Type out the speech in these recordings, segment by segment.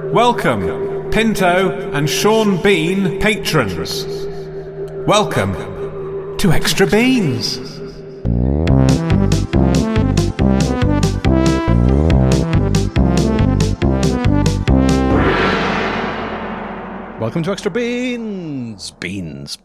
Welcome, Pinto and Sean Bean patrons. Welcome to Extra Beans. Welcome to Extra Beans. Beans.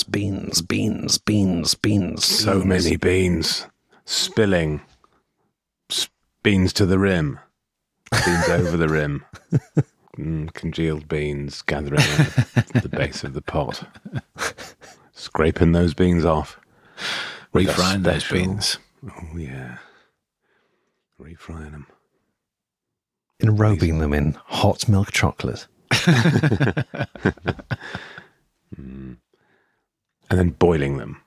So many beans. Spilling. Beans to the rim. Beans over the rim. Congealed beans gathering at the base of the pot. Scraping those beans off. Refrying those beans. Oh, yeah. Refrying them. Enrobing them in hot milk chocolate. And then boiling them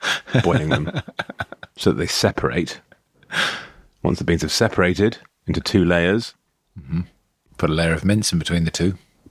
so that they separate. Once the beans have separated into two layers, Put a layer of mince in between the two.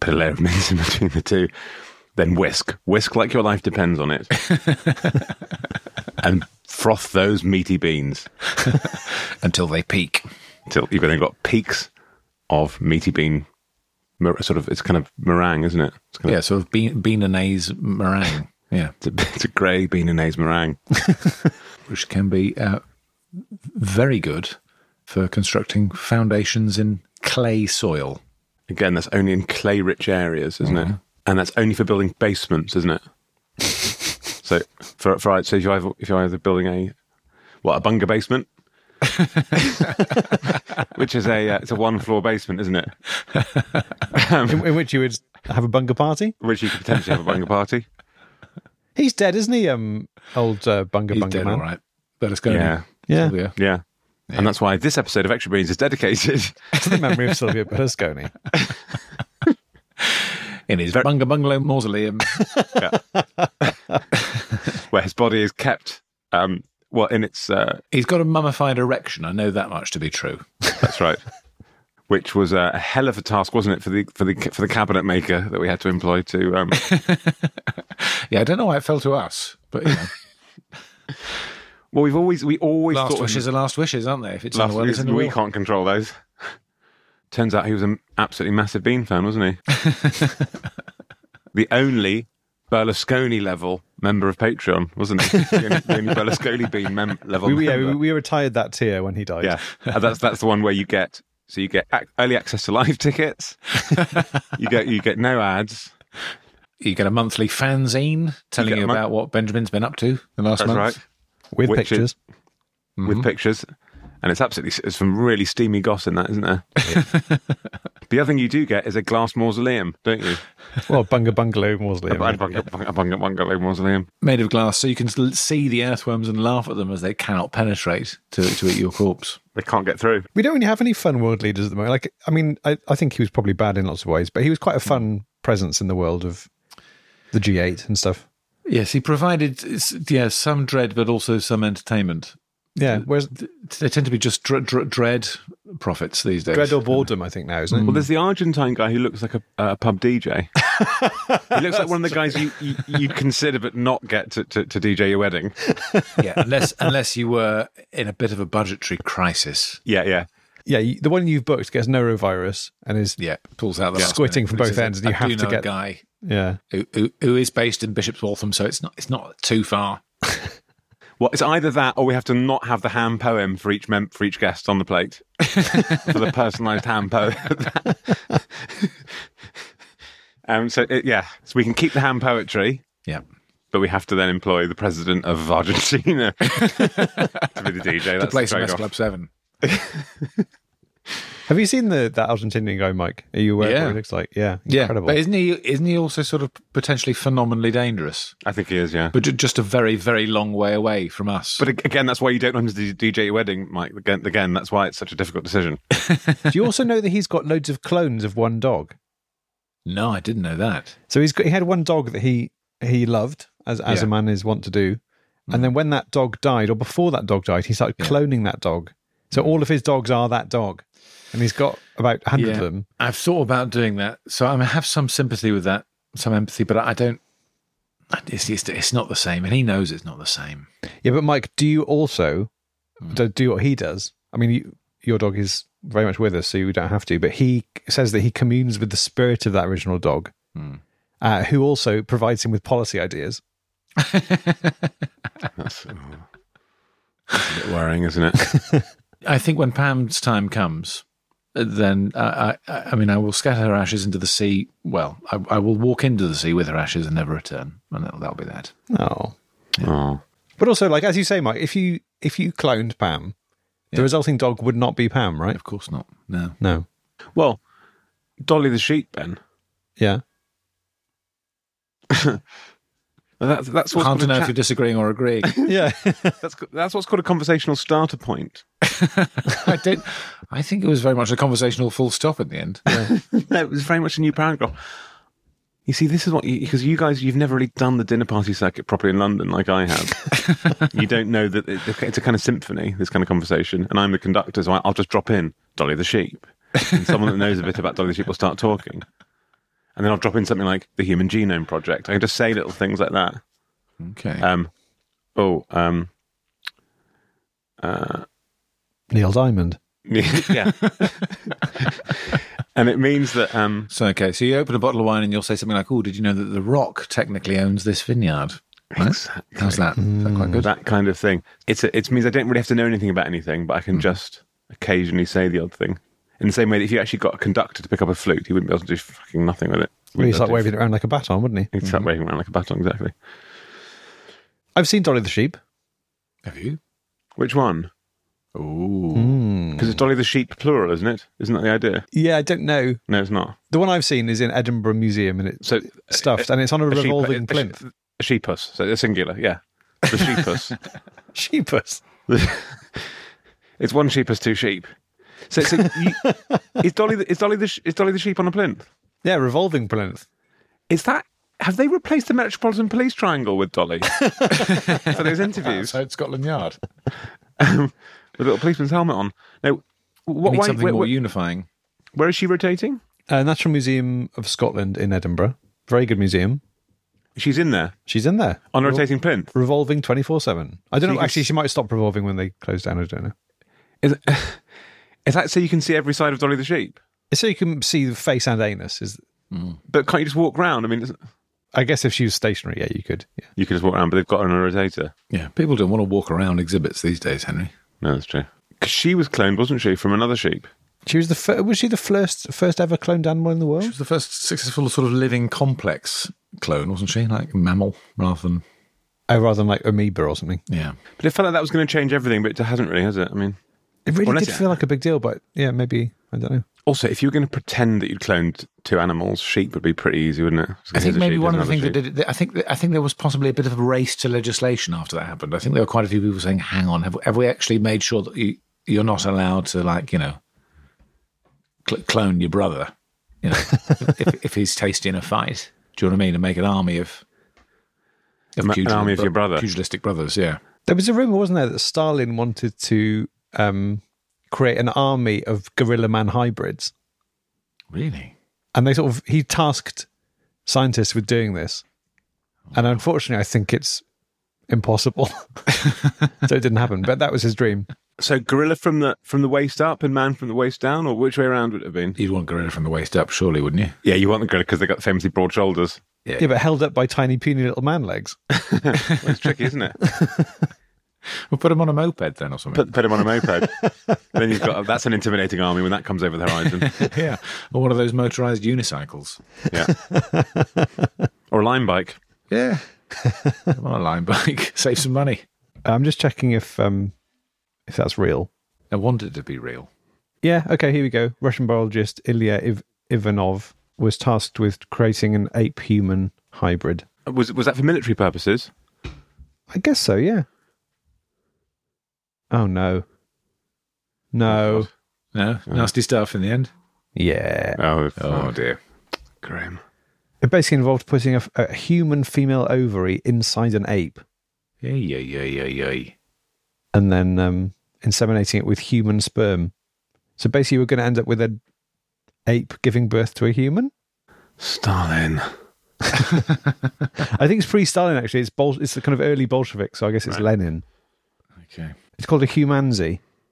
Then whisk like your life depends on it, and froth those meaty beans Until they peak. until you've then got peaks of meaty bean. Sort of, it's kind of meringue, isn't it? It's kind Yeah, sort of bean-anaise meringue. Yeah, it's a grey bean-anaise meringue. which can be very good for constructing foundations in clay soil. Again, that's only in clay-rich areas, isn't it? And that's only for building basements, isn't it? So, if you're either building a bunga basement, which is it's a one-floor basement, isn't it? In which you would have a bunga party? Which you could potentially have a bunga party. He's dead, isn't he? Old bunga He's bunga dead, man. all right. Berlusconi. Yeah. Sylvia. Yeah. And that's why this episode of Extra Beans is dedicated To the memory of Sylvia Berlusconi. In his bunga bungalow mausoleum. where his body is kept. In its. He's got a mummified erection. I know that much to be true. That's right. Which was a hell of a task, wasn't it, for the cabinet maker that we had to employ to. Yeah, I don't know why it fell to us, but you know. Well, we always Last thought wishes are last wishes, aren't they? If it's in last the will, it's in the we will. can't control those. Turns out he was an absolutely massive Bean fan, wasn't he? The only Berlusconi level member of Patreon, wasn't he? The only Berlusconi Bean level member. We retired that tier when he died. Yeah, and that's the one where you get early access to live tickets. you get no ads. You get a monthly fanzine telling you about what Benjamin's been up to the last That's month. right. With Which pictures. With pictures. And it's some really steamy goss in that, isn't there? The other thing you do get is a glass mausoleum, don't you? Well, bunga bungalow mausoleum. A bungalow mausoleum. Made of glass, so you can see the earthworms and laugh at them as they cannot penetrate to eat your corpse. They can't get through. We don't really have any fun world leaders at the moment. Like, I mean, I think he was probably bad in lots of ways, but he was quite a fun presence in the world of the G8 and stuff. Yes, he provided some dread, but also some entertainment. Yeah, whereas They tend to be just dread prophets these days. dread or boredom, I think now, isn't it? Well, there's the Argentine guy who looks like a pub DJ. He looks like one of the guys you consider but not get to DJ your wedding. Yeah, unless you were in a bit of a budgetary crisis. Yeah. Yeah, the one you've booked gets norovirus and is Pulls out the last squitting minute. from both Says, ends, and you I have do to know get a guy yeah. who is based in Bishop's Waltham, so it's not too far. Well, it's either that or we have to not have the ham poem for each guest on the plate. For the personalised ham poem. So we can keep the ham poetry. Yeah. But we have to then employ the president of Argentina to be the DJ. To play some trade-off. S Club 7. Have you seen that Argentinian guy, Mike? Are you aware of what he looks like? Yeah, incredible. But isn't he also sort of potentially phenomenally dangerous? I think he is, yeah. But just a very, very long way away from us. But again, that's why you don't want him to DJ your wedding, Mike. Again, that's why it's such a difficult decision. Do you also know that he's got loads of clones of one dog? No, I didn't know that. So he had one dog that he loved, as a man is wont to do. And then when that dog died, or before that dog died, he started cloning that dog. So all of his dogs are that dog. And he's got about 100 of them. I've thought about doing that. So I have some sympathy with that, some empathy, but I don't... It's not the same, and he knows it's not the same. Yeah, but Mike, do you also do what he does? I mean, your dog is very much with us, so you don't have to. But he says that he communes with the spirit of that original dog, who also provides him with policy ideas. That's a bit worrying, isn't it? I think when Pam's time comes, then I mean, I will scatter her ashes into the sea. Well, I will walk into the sea with her ashes and never return, and that'll be that. Oh. Oh. But also, like, as you say, Mike, if you cloned Pam, the resulting dog would not be Pam, right? Of course not. No. No. Well, Dolly the sheep, Ben. Yeah. That's what's Hard called to a know if chat- you're disagreeing or agreeing. Yeah. That's what's called a conversational starter point. I think it was very much a conversational full stop at the end. No, it was very much a new paragraph. You see, this is what because you guys, you've never really done the dinner party circuit properly in London like I have. You don't know that it's a kind of symphony, this kind of conversation, and I'm the conductor, so I'll just drop in Dolly the sheep, and someone that knows a bit about Dolly the sheep will start talking, and then I'll drop in something like the Human Genome Project. I can just say little things like that. Okay. Neil Diamond. Yeah. And it means that So you open a bottle of wine and you'll say something like, "Oh, did you know that The Rock technically owns this vineyard?" Right? Exactly. How's that? Is that quite good? that kind of thing. It means I don't really have to know anything about anything, but I can just occasionally say the odd thing. In the same way that if you actually got a conductor to pick up a flute, he wouldn't be able to do fucking nothing with it. He'd start waving it around like a baton, wouldn't he? He'd start waving around like a baton, exactly. I've seen Dolly the sheep. Have you? Which one? Ooh. Because it's Dolly the sheep plural, isn't it? Isn't that the idea? Yeah, I don't know. No, it's not. The one I've seen is in Edinburgh Museum, and it's So stuffed, and it's on a revolving sheep, plinth. A sheepus, so a singular, yeah. The sheepus. Sheepus. It's one sheepus, two sheep. So is Dolly the sheep on a plinth? Yeah, revolving plinth. Is that? Have they replaced the Metropolitan Police Triangle with Dolly for those interviews Outside Scotland Yard. with a little policeman's helmet on? Now, Need something more unifying. where is she rotating? Natural Museum of Scotland in Edinburgh. Very good museum. She's in there She's in there. on a rotating plinth. Revolving 24/7. I don't So know. you can Actually, she might stop revolving when they close down. I don't know. Is that so you can see every side of Dolly the sheep? So you can see the face and anus. But can't you just walk round? I mean, I guess if she was stationary, yeah, you could. Yeah. you can just walk around, but they've got her on a rotator. Yeah, people don't want to walk around exhibits these days, Henry. No, that's true. Because she was cloned, wasn't she, from another sheep? She was was she the first ever cloned animal in the She world? was the first successful sort of living complex clone, wasn't she? Like mammal rather than... Oh, rather than like amoeba or something. Yeah. But it felt like that was going to change everything, but it hasn't really, has it? I mean, It really Unless did it- feel like a big deal, but yeah, maybe, I don't know. also, if you were going to pretend that you'd cloned two animals, sheep would be pretty easy, wouldn't it? I think maybe one of the things that that did it, I think there was possibly a bit of a race to legislation after that happened. I think there were quite a few people saying, hang on, have we actually made sure that you're not allowed to, like, you know, clone your brother, you know, if he's tasty in a fight? Do you know what I mean? And make an army of an army of your brother. pugilistic brothers, yeah. There was a rumor, wasn't there, that Stalin wanted to create an army of gorilla man hybrids. Really? And he tasked scientists with doing this. And unfortunately, I think it's impossible. So it didn't happen. But that was his dream. So gorilla from the waist up and man from the waist down, or which way around would it have been? You'd want gorilla from the waist up, surely, wouldn't you? Yeah, you want the gorilla because they've got famously broad shoulders. Yeah, but held up by tiny, puny little man legs. Well, it's tricky, isn't it? We'll put him on a moped then or something. Put him on a moped. Then you've got that's an intimidating army when that comes over the horizon. Yeah. Or one of those motorised unicycles. Yeah. Or a line bike. Yeah. I'm on a line bike. Save some money. I'm just checking if that's real. I want it to be real. Yeah, okay, here we go. Russian biologist Ilya Ivanov was tasked with creating an ape-human hybrid. Was that for military purposes? I guess so, yeah. Oh, no. No. No? Nasty stuff in the end? Yeah. Oh, dear. Grim. It basically involved putting a human female ovary inside an ape Yay. and then inseminating it with human sperm. So basically, we're going to end up with an ape giving birth to a human? Stalin. I think it's pre-Stalin, actually. It's the kind of early Bolshevik, so I guess it's Right. Lenin. Okay. It's called a humanzi.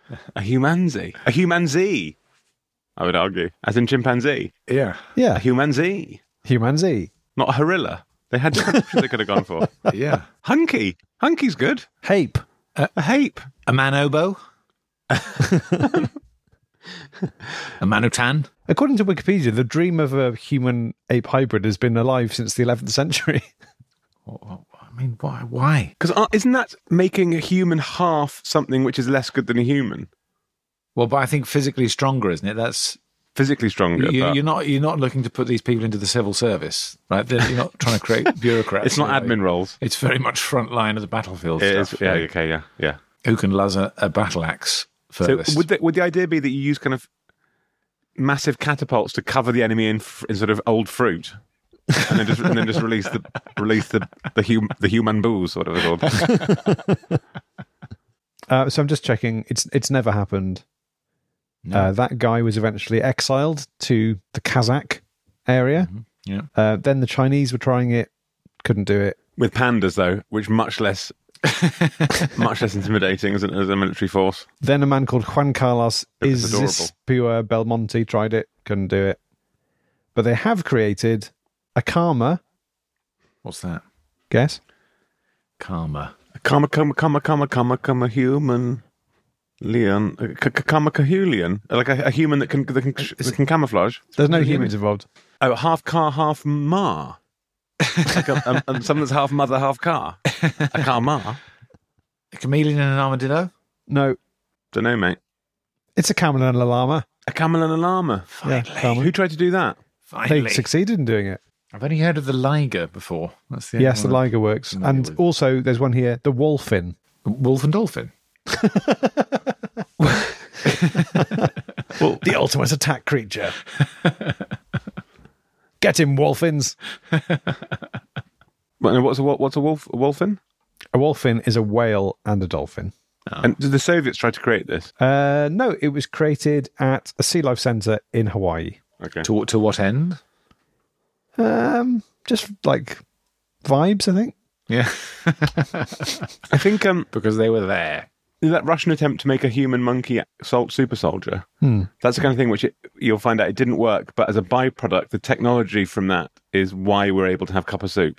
A humanzee. A humanzee, I would argue. As in chimpanzee. Yeah. Yeah. A humanzee. Humanzee. Not a horilla. They had different options they could have gone for. Yeah. Hunky. Hunky's good. Hape. A hape. A manobo. A manotan. According to Wikipedia, the dream of a human-ape hybrid has been alive since the 11th century. I mean, why? Because isn't that making a human half something which is less good than a human? Well, but I think physically stronger, isn't it? That's Physically stronger. but you're not looking to put these people into the civil service, right? You're not trying to create bureaucrats. It's not admin roles. It's very much front line of the battlefield It stuff. is. Yeah, okay, yeah. Who can luz a battle axe So furthest? would the idea be that you use kind of massive catapults to cover the enemy in sort of old fruit, and then just release the human booze, whatever it's called? So I'm just checking. It's never happened. No. That guy was eventually exiled to the Kazakh area. Yeah. Then the Chinese were trying it, couldn't do it. With pandas, though, which much less intimidating as a military force. Then a man called Juan Carlos It's adorable. Izispua Belmonte tried it, couldn't do it. But they have created a Karma. What's that? Guess? Karma. Comma, human. Leon, Kamakahulian, like a human that can camouflage. There's no humans involved. Oh, half car, half ma. Like someone that's half mother, half car. A car ma. A chameleon and an armadillo? No, Don't know, mate. it's a camel and a llama. A camel and a llama. Yeah, camel. Who tried to do that? Finally. They succeeded in doing it. I've only heard of the liger before. That's the Yes, the only one liger works. familiar And with. also, there's one here, the wolfin. Wolf and dolphin. Well, the ultimate attack creature. Get him, wolfins. What's a wolf? A wolfin? A wolfin is a whale and a dolphin. And did the Soviets try to create this? No, it was created at a sea life centre in Hawaii. Okay. To what end? Just like vibes, I think. Yeah. I think Because they were there. that Russian attempt to make a human monkey super soldier, that's the kind of thing which you'll find out it didn't work, but as a byproduct, the technology from that is why we're able to have cup of soup.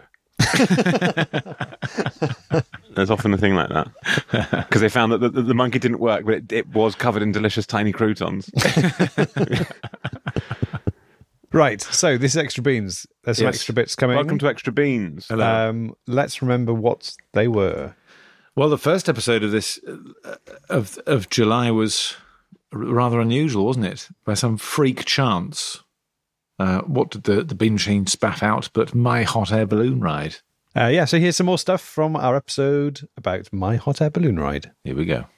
There's often a thing like that. Because they found that the monkey didn't work, but it was covered in delicious tiny croutons. Right, so this is Extra Beans. There's some Yes. extra bits coming. Welcome to Extra Beans. Let's remember what they were. Well, the first episode of this of July was rather unusual, wasn't it? By some freak chance. What did the Bean Machine spaff out but My Hot Air Balloon Ride? So here's some more stuff from our episode about My Hot Air Balloon Ride. Here we go.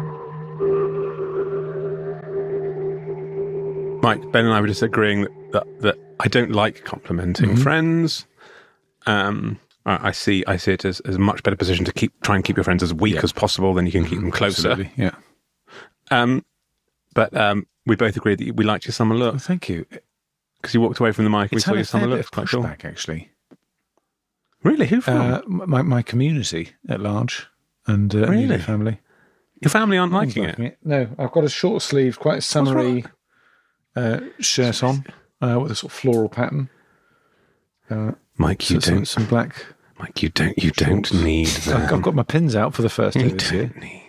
Right, Ben and I were just agreeing that I don't like complimenting friends. I see it as a much better position to try and keep your friends as weak as possible, then you can keep them closer. Absolutely, yeah. But we both agreed that we liked your summer look Well, thank you. because you walked away from the mic and we It's saw had your a fair summer bit look. of Quite cool. pushback, actually. Really? Who from? My community at large and Really? immediate family. Your family aren't liking it. No, I've got a short sleeved, quite summery shirt on with a sort of floral pattern. Mike, you don't. Some black. Mike, you don't need that. I've got my pins out for the first day You this year. don't need.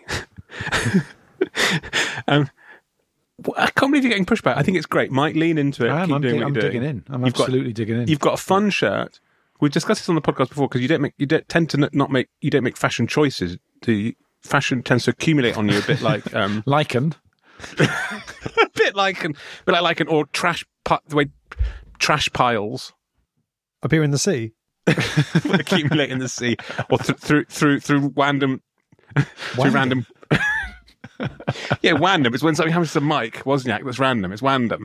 I can't believe you're getting pushback. I think it's great. Mike, lean into it. I'm Keep doing what you're digging doing. in. I'm You've got- absolutely digging in. You've got a fun shirt. We've discussed this on the podcast before because you don't make fashion choices. Fashion tends to accumulate on you a bit like Lichen. a bit like an or the way trash piles Up here in the sea. accumulate in the sea or through random through random. Yeah, random. It's when something happens to Mike Wozniak that's random. It's random.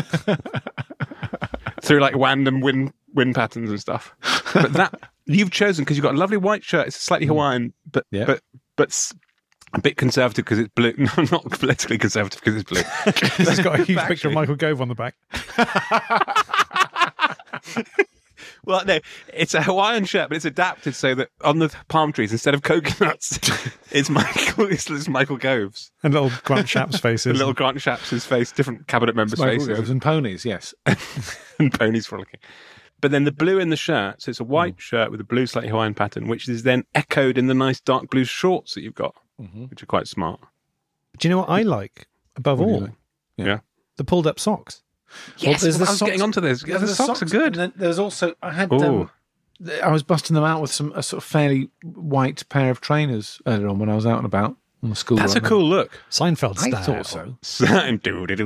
Through like random wind patterns and stuff. But that you've chosen because you've got a lovely white shirt. It's slightly Hawaiian, but a bit conservative because it's blue. No, not politically conservative because it's blue. It's got a huge picture of Michael Gove on the back. Well, no, it's a Hawaiian shirt, but it's adapted so that on the palm trees, instead of coconuts, it's Michael Gove's. And little Grant Shapps faces. And little Grant Shapps' face, different cabinet members' Michael faces. Goves and ponies, yes. And ponies frolicking. But then the blue in the shirt, so it's a white shirt with a blue slightly Hawaiian pattern, which is then echoed in the nice dark blue shorts that you've got, which are quite smart. Do you know what I like above all? like? Yeah. The pulled up socks. Yes, there's the I was socks. getting onto this. Yeah, the socks are good. And then there's also, I Ooh. was busting them out with a sort of fairly white pair of trainers earlier on when I was out and about on the school That's a run. cool look. Seinfeld I style. thought so. I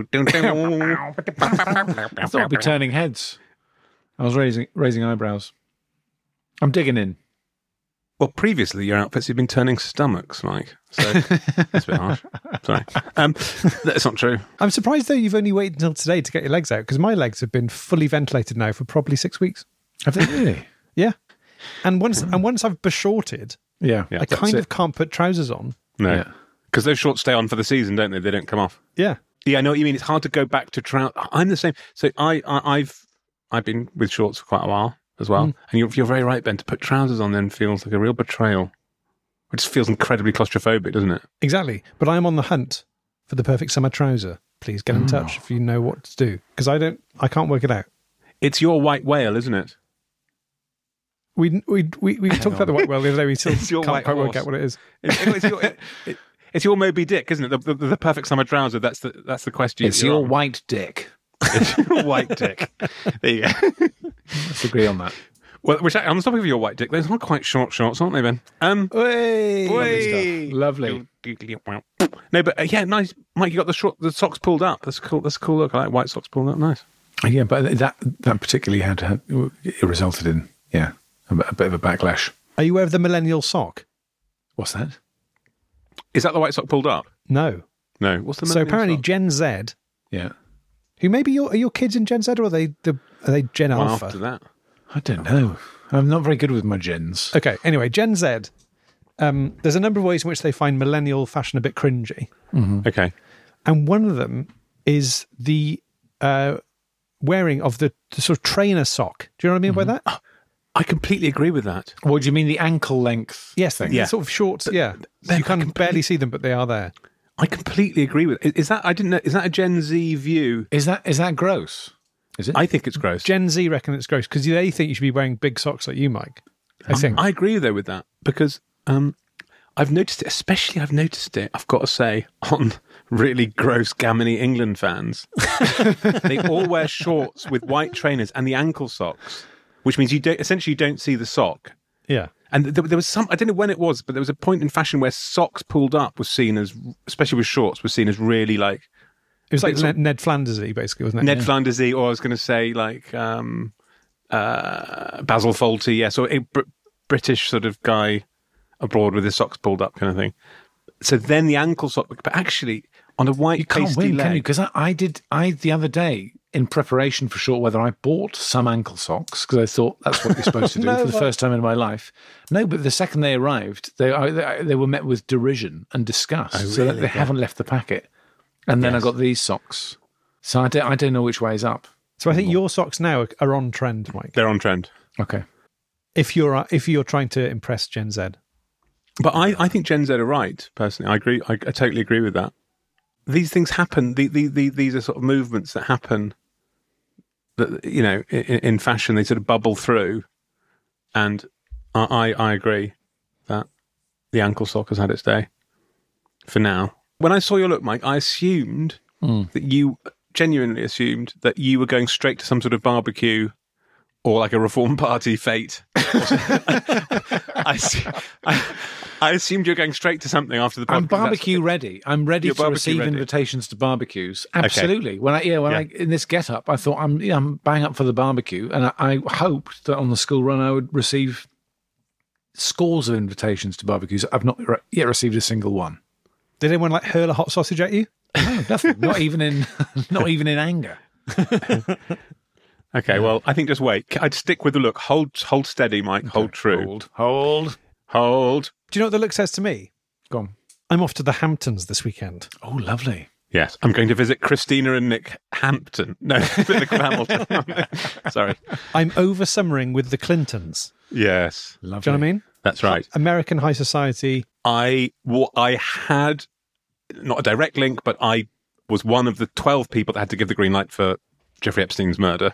thought I'd be turning heads. I was raising eyebrows. I'm digging in. Well, previously your outfits have been turning stomachs, Mike. So that's a bit harsh. Sorry. That's not true. I'm surprised though you've only waited until today to get your legs out, because my legs have been fully ventilated now for probably 6 weeks. Have they really? Yeah. And once I've beshorted, Yeah. I kind of can't put trousers on. No. Yeah. Because those shorts stay on for the season, don't they? They don't come off. Yeah. Yeah, I know what you mean. It's hard to go back to trousers. I'm the same. So I've been with shorts for quite a while as well. And you're very right, Ben. To put trousers on then feels like a real betrayal. It just feels incredibly claustrophobic, doesn't it? Exactly. But I'm on the hunt for the perfect summer trouser. Please get in touch if you know what to do, because I can't work it out. It's your white whale, isn't it? We talked about the white whale the other day. We still It's your can't white quite work horse. out what it is. It's your Moby Dick, isn't it? The perfect summer trouser. That's the question. It's your white dick. It's your white dick. There you go. Let's agree on that. Well, which on the topic of your white dick, those are quite short shorts, aren't they, Ben? Lovely. No, but yeah, nice. Mike, you got the socks pulled up. That's cool. That's a cool look. I like white socks pulled up. Nice. Yeah, but that particularly it resulted in a bit of a backlash. Are you aware of the millennial sock? What's that? Is that the white sock pulled up? No. No. What's the So millennial apparently sock? Gen Z, Yeah, who maybe are your kids in Gen Z, or are they Gen One Alpha? after that. I don't know. I'm not very good with my gens. Okay, anyway, Gen Z, there's a number of ways in which they find millennial fashion a bit cringy. Okay. And one of them is the wearing of the sort of trainer sock. Do you know what I mean by that? I completely agree with that. What do you mean, the ankle length? Yes, thing? yeah. Sort of shorts, yeah. Ben, You can barely see them, but they are there. I completely agree with it. Is that I didn't know? Is that a Gen Z view? Is that gross? Is it? I think it's gross. Gen Z reckon it's gross because they think you should be wearing big socks like you, Mike. I think. I agree though with that because I've noticed it. I've got to say, on really gross Gamini England fans, they all wear shorts with white trainers and the ankle socks, which means you don't see the sock. Yeah. And there was I don't know when it was, but there was a point in fashion where socks pulled up was seen as, especially with shorts, was seen as really like. It was like sort of- Ned Flandersy, basically, wasn't it? Ned Yeah. Flandersy, or I was going to say like Basil Fawlty, yes, or a British sort of guy abroad with his socks pulled up kind of thing. So then the ankle sock, but actually on a white You can't pasty win, leg. can you? Because I the other day, in preparation for short weather, I bought some ankle socks because I thought that's what you're supposed to do for the first time in my life. No, but the second they arrived, they were met with derision and disgust. So that they haven't left the packet. And then I got these socks. So I don't know which way is up. So I think your socks now are on trend, Mike. They're on trend. Okay. If you're trying to impress Gen Z. But I think Gen Z are right, personally. I agree. I totally agree with that. These things happen. These are sort of movements that happen that, you know, in fashion, they sort of bubble through. And I agree that the ankle sock has had its day for now. When I saw your look, Mike, I assumed that you genuinely assumed that you were going straight to some sort of barbecue or like a Reform Party fete. I assumed you were going straight to something after the I'm podcast. barbecue ready. I'm ready You're to barbecue receive ready. invitations to barbecues. Absolutely. When I in this get up, I thought I'm bang up for the barbecue, and I hoped that on the school run I would receive scores of invitations to barbecues. I've not yet received a single one. Did anyone like hurl a hot sausage at you? No, nothing. Not even in anger. Okay, well, I think just wait. I'd stick with the look. Hold steady, Mike. Hold true. Hold. Hold. Do you know what the look says to me? Go on. I'm off to the Hamptons this weekend. Oh, lovely. Yes, I'm going to visit Christina and Nick Hampton. No, Nick Hamilton. Sorry. I'm over summering with the Clintons. Yes. Do you know what I mean? That's right. American high society. I had not a direct link, but I was one of the 12 people that had to give the green light for Jeffrey Epstein's murder.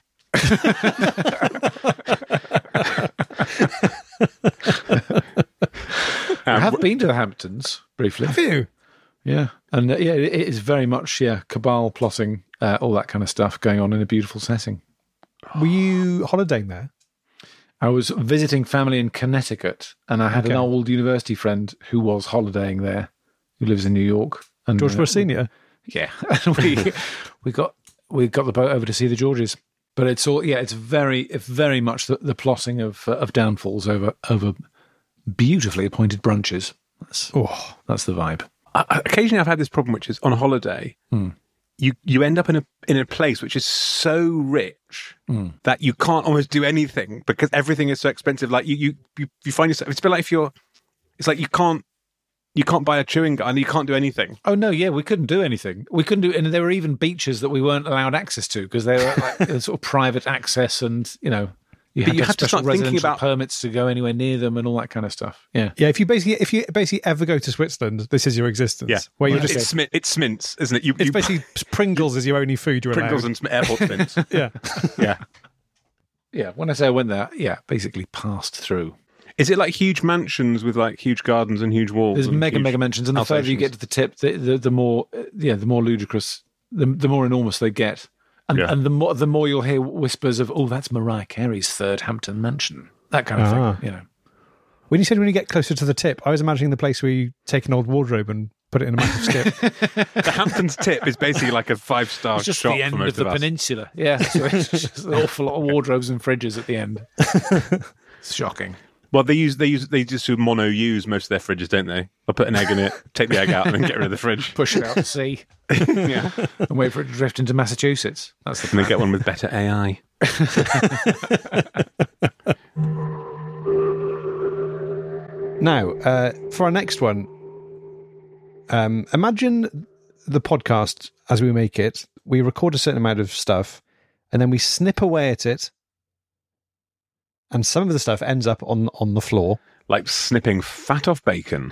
I have been to the Hamptons briefly. Have you? Yeah, and it is very much cabal plotting, all that kind of stuff going on in a beautiful setting. Were you holidaying there? I was visiting family in Connecticut, and I had an old university friend who was holidaying there, who lives in New York. And, George Bush Senior. Yeah, and we got the boat over to see the Georges. But it's all it's very much the plotting of downfalls over beautifully appointed brunches. That's the vibe. Occasionally, I've had this problem, which is on holiday. You end up in a place which is so rich that you can't almost do anything because everything is so expensive. Like you find yourself. It's a bit like it's like you can't buy a chewing gum and you can't do anything. Oh no, yeah, we couldn't do anything. We couldn't do, and there were even beaches that we weren't allowed access to because they were like sort of private access, and you have to start residential thinking about permits to go anywhere near them and all that kind of stuff. Yeah, yeah. If you basically ever go to Switzerland, this is your existence. Yeah, where you it's Smintz, isn't it? It's basically Pringles is your only food you're allowed. Pringles and airport Smintz. yeah. When I say I went there, basically passed through. Is it like huge mansions with like huge gardens and huge walls? There's mega mansions, and the further you get to the tip, the more ludicrous, the more enormous they get, and the more you'll hear whispers of, "Oh, that's Mariah Carey's third Hampton mansion," that kind of thing. When you get closer to the tip, I was imagining the place where you take an old wardrobe and put it in a massive skip. The Hamptons tip is basically like a 5-star shop. It's just the end of the peninsula. Yeah, so it's just an awful lot of wardrobes and fridges at the end. It's shocking. Well, they just do mono-use most of their fridges, don't they? They'll put an egg in it, take the egg out, and then get rid of the fridge. Push it out to sea. Yeah. And wait for it to drift into Massachusetts. That's the plan. And they get one with better AI. Now, for our next one, imagine the podcast as we make it. We record a certain amount of stuff, and then we snip away at it, and some of the stuff ends up on the floor. Like snipping fat off bacon.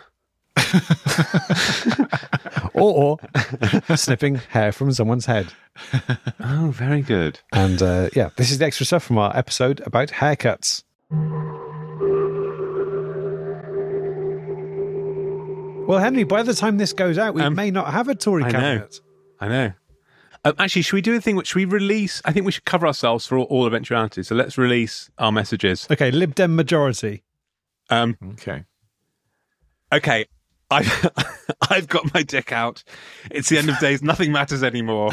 or snipping hair from someone's head. Oh, very good. And this is the extra stuff from our episode about haircuts. Well, Henry, by the time this goes out, we may not have a Tory cabinet. I know. Actually, should we do a thing? Should we release? I think we should cover ourselves for all eventualities. So let's release our messages. Okay, Lib Dem majority. Okay. I've got my dick out. It's the end of days. Nothing matters anymore.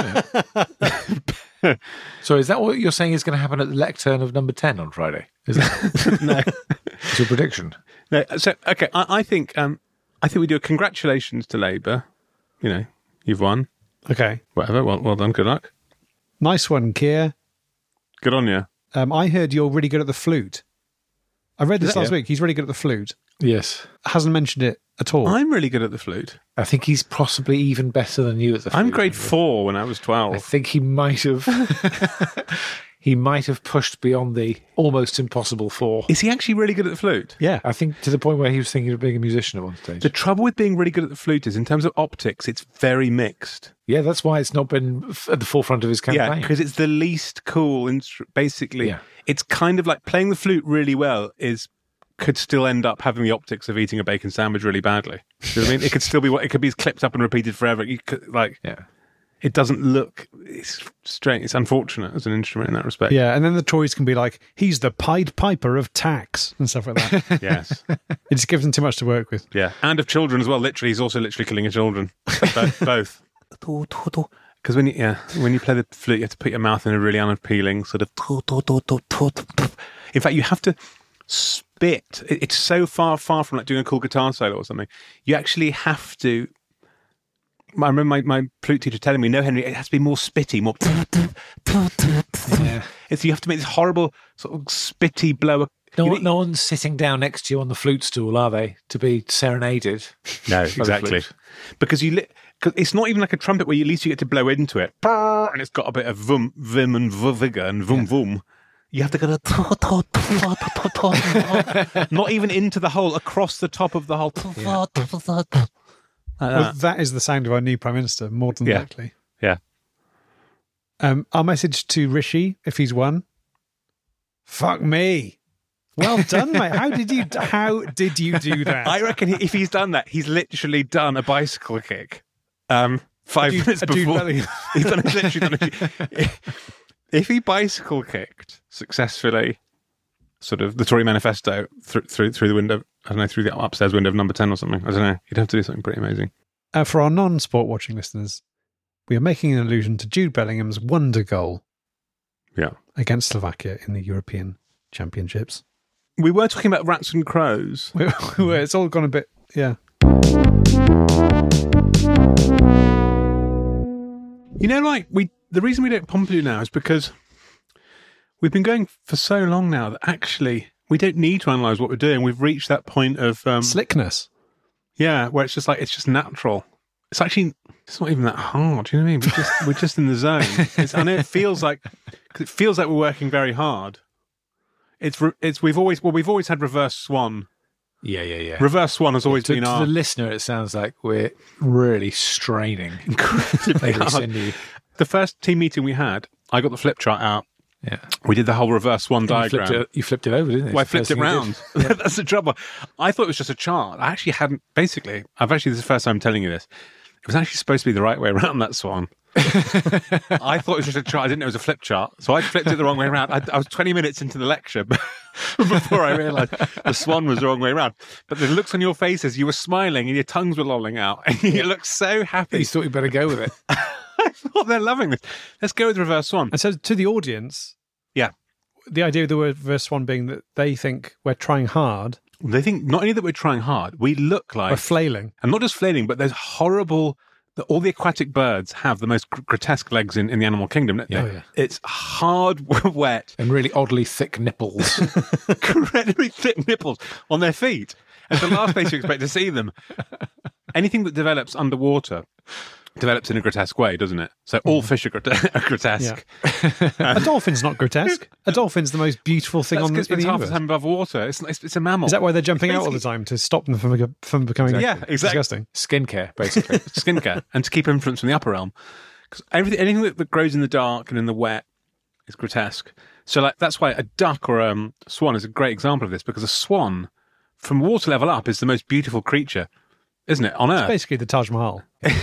So is that what you're saying is going to happen at the lectern of number 10 on Friday? Is that no? It's your prediction. No. So okay, I think we do a congratulations to Labour. You've won. Okay. Whatever. Well done. Good luck. Nice one, Keir. Good on you. I heard you're really good at the flute. I read this last week. He's really good at the flute. Yes. Hasn't mentioned it at all. I'm really good at the flute. I think he's possibly even better than you at the flute. I'm grade 4 when I was 12. I think he might have pushed beyond the almost impossible 4. Is he actually really good at the flute? Yeah. I think to the point where he was thinking of being a musician at one stage. The trouble with being really good at the flute is in terms of optics, it's very mixed. Yeah, that's why it's not been at the forefront of his campaign. Yeah, because it's the least cool basically. It's kind of like playing the flute really well could still end up having the optics of eating a bacon sandwich really badly. You know what I mean? It could still be it could be clipped up and repeated forever. You could, it doesn't look. It's strange. It's unfortunate as an instrument in that respect. Yeah, and then the Tories can be like, he's the Pied Piper of tax and stuff like that. Yes, it just gives them too much to work with. Yeah, and of children as well. Literally, he's also literally killing your children. Both. Because when you play the flute, you have to put your mouth in a really unappealing sort of. In fact, you have to spit. It's so far from like doing a cool guitar solo or something. You actually have to. I remember my flute teacher telling me, "No, Henry, it has to be more spitty, more." Yeah. You have to make this horrible sort of spitty blow. No one's sitting down next to you on the flute stool, are they, to be serenaded? No, exactly. Because because it's not even like a trumpet where at least you get to blow into it, and it's got a bit of vim and vigor and vum. You have to go not even into the hole, across the top of the hole. Well, that is the sound of our new Prime Minister, more than likely. Yeah. Our message to Rishi, if he's won, fuck me. Well done, mate. How did you do that? I reckon if he's done that, he's literally done a bicycle kick. 5 minutes before. He's literally done if he bicycle kicked successfully, sort of the Tory manifesto through the window, I don't know, through the upstairs window of number 10 or something. I don't know. You'd have to do something pretty amazing. For our non-sport watching listeners, we are making an allusion to Jude Bellingham's wonder goal against Slovakia in the European Championships. We were talking about rats and crows. It's all gone a bit, yeah. You know, like, the reason we don't Pompidou now is because we've been going for so long now that actually we don't need to analyse what we're doing. We've reached that point of... slickness. Yeah, where it's just like, it's just natural. It's actually, it's not even that hard, do you know what I mean? We're just in the zone. I know it feels like, because it feels like we're working very hard. We've always had reverse swan. Yeah. Reverse swan has always been to the listener, it sounds like we're really straining incredibly hard. The first team meeting we had, I got the flip chart out. Yeah, we did the whole reverse swan diagram. You flipped it over, didn't you? Well, I flipped it round. That's the trouble. I thought it was just a chart. I actually hadn't. Basically, this is the first time I'm telling you this. It was actually supposed to be the right way around, that swan. I thought it was just a chart. I didn't know it was a flip chart. So I flipped it the wrong way around. I was 20 minutes into the lecture before I realised the swan was the wrong way around. But the looks on your faces, you were smiling and your tongues were lolling out. And you looked so happy. You thought you'd better go with it. I thought they're loving this. Let's go with reverse swan. And so to the audience, the idea of the word reverse swan being that they think we're trying hard. They think not only that we're trying hard, we look like... We're flailing. And not just flailing, but there's horrible... All the aquatic birds have the most grotesque legs in the animal kingdom. Yeah. It's hard, wet. And really oddly thick nipples. Incredibly thick nipples on their feet. It's the last place you expect to see them. Anything that develops underwater develops in a grotesque way, doesn't it? So all fish are grotesque. Yeah. A dolphin's not grotesque. A dolphin's the most beautiful thing in the universe. Half the time above water. It's a mammal. Is that why they're jumping out all the time, to stop them from becoming disgusting? Skincare, basically. Skincare. And to keep influence from the upper realm. Because anything that grows in the dark and in the wet is grotesque. So that's why a duck or a swan is a great example of this, because a swan, from water level up, is the most beautiful creature, isn't it, on Earth? It's basically the Taj Mahal.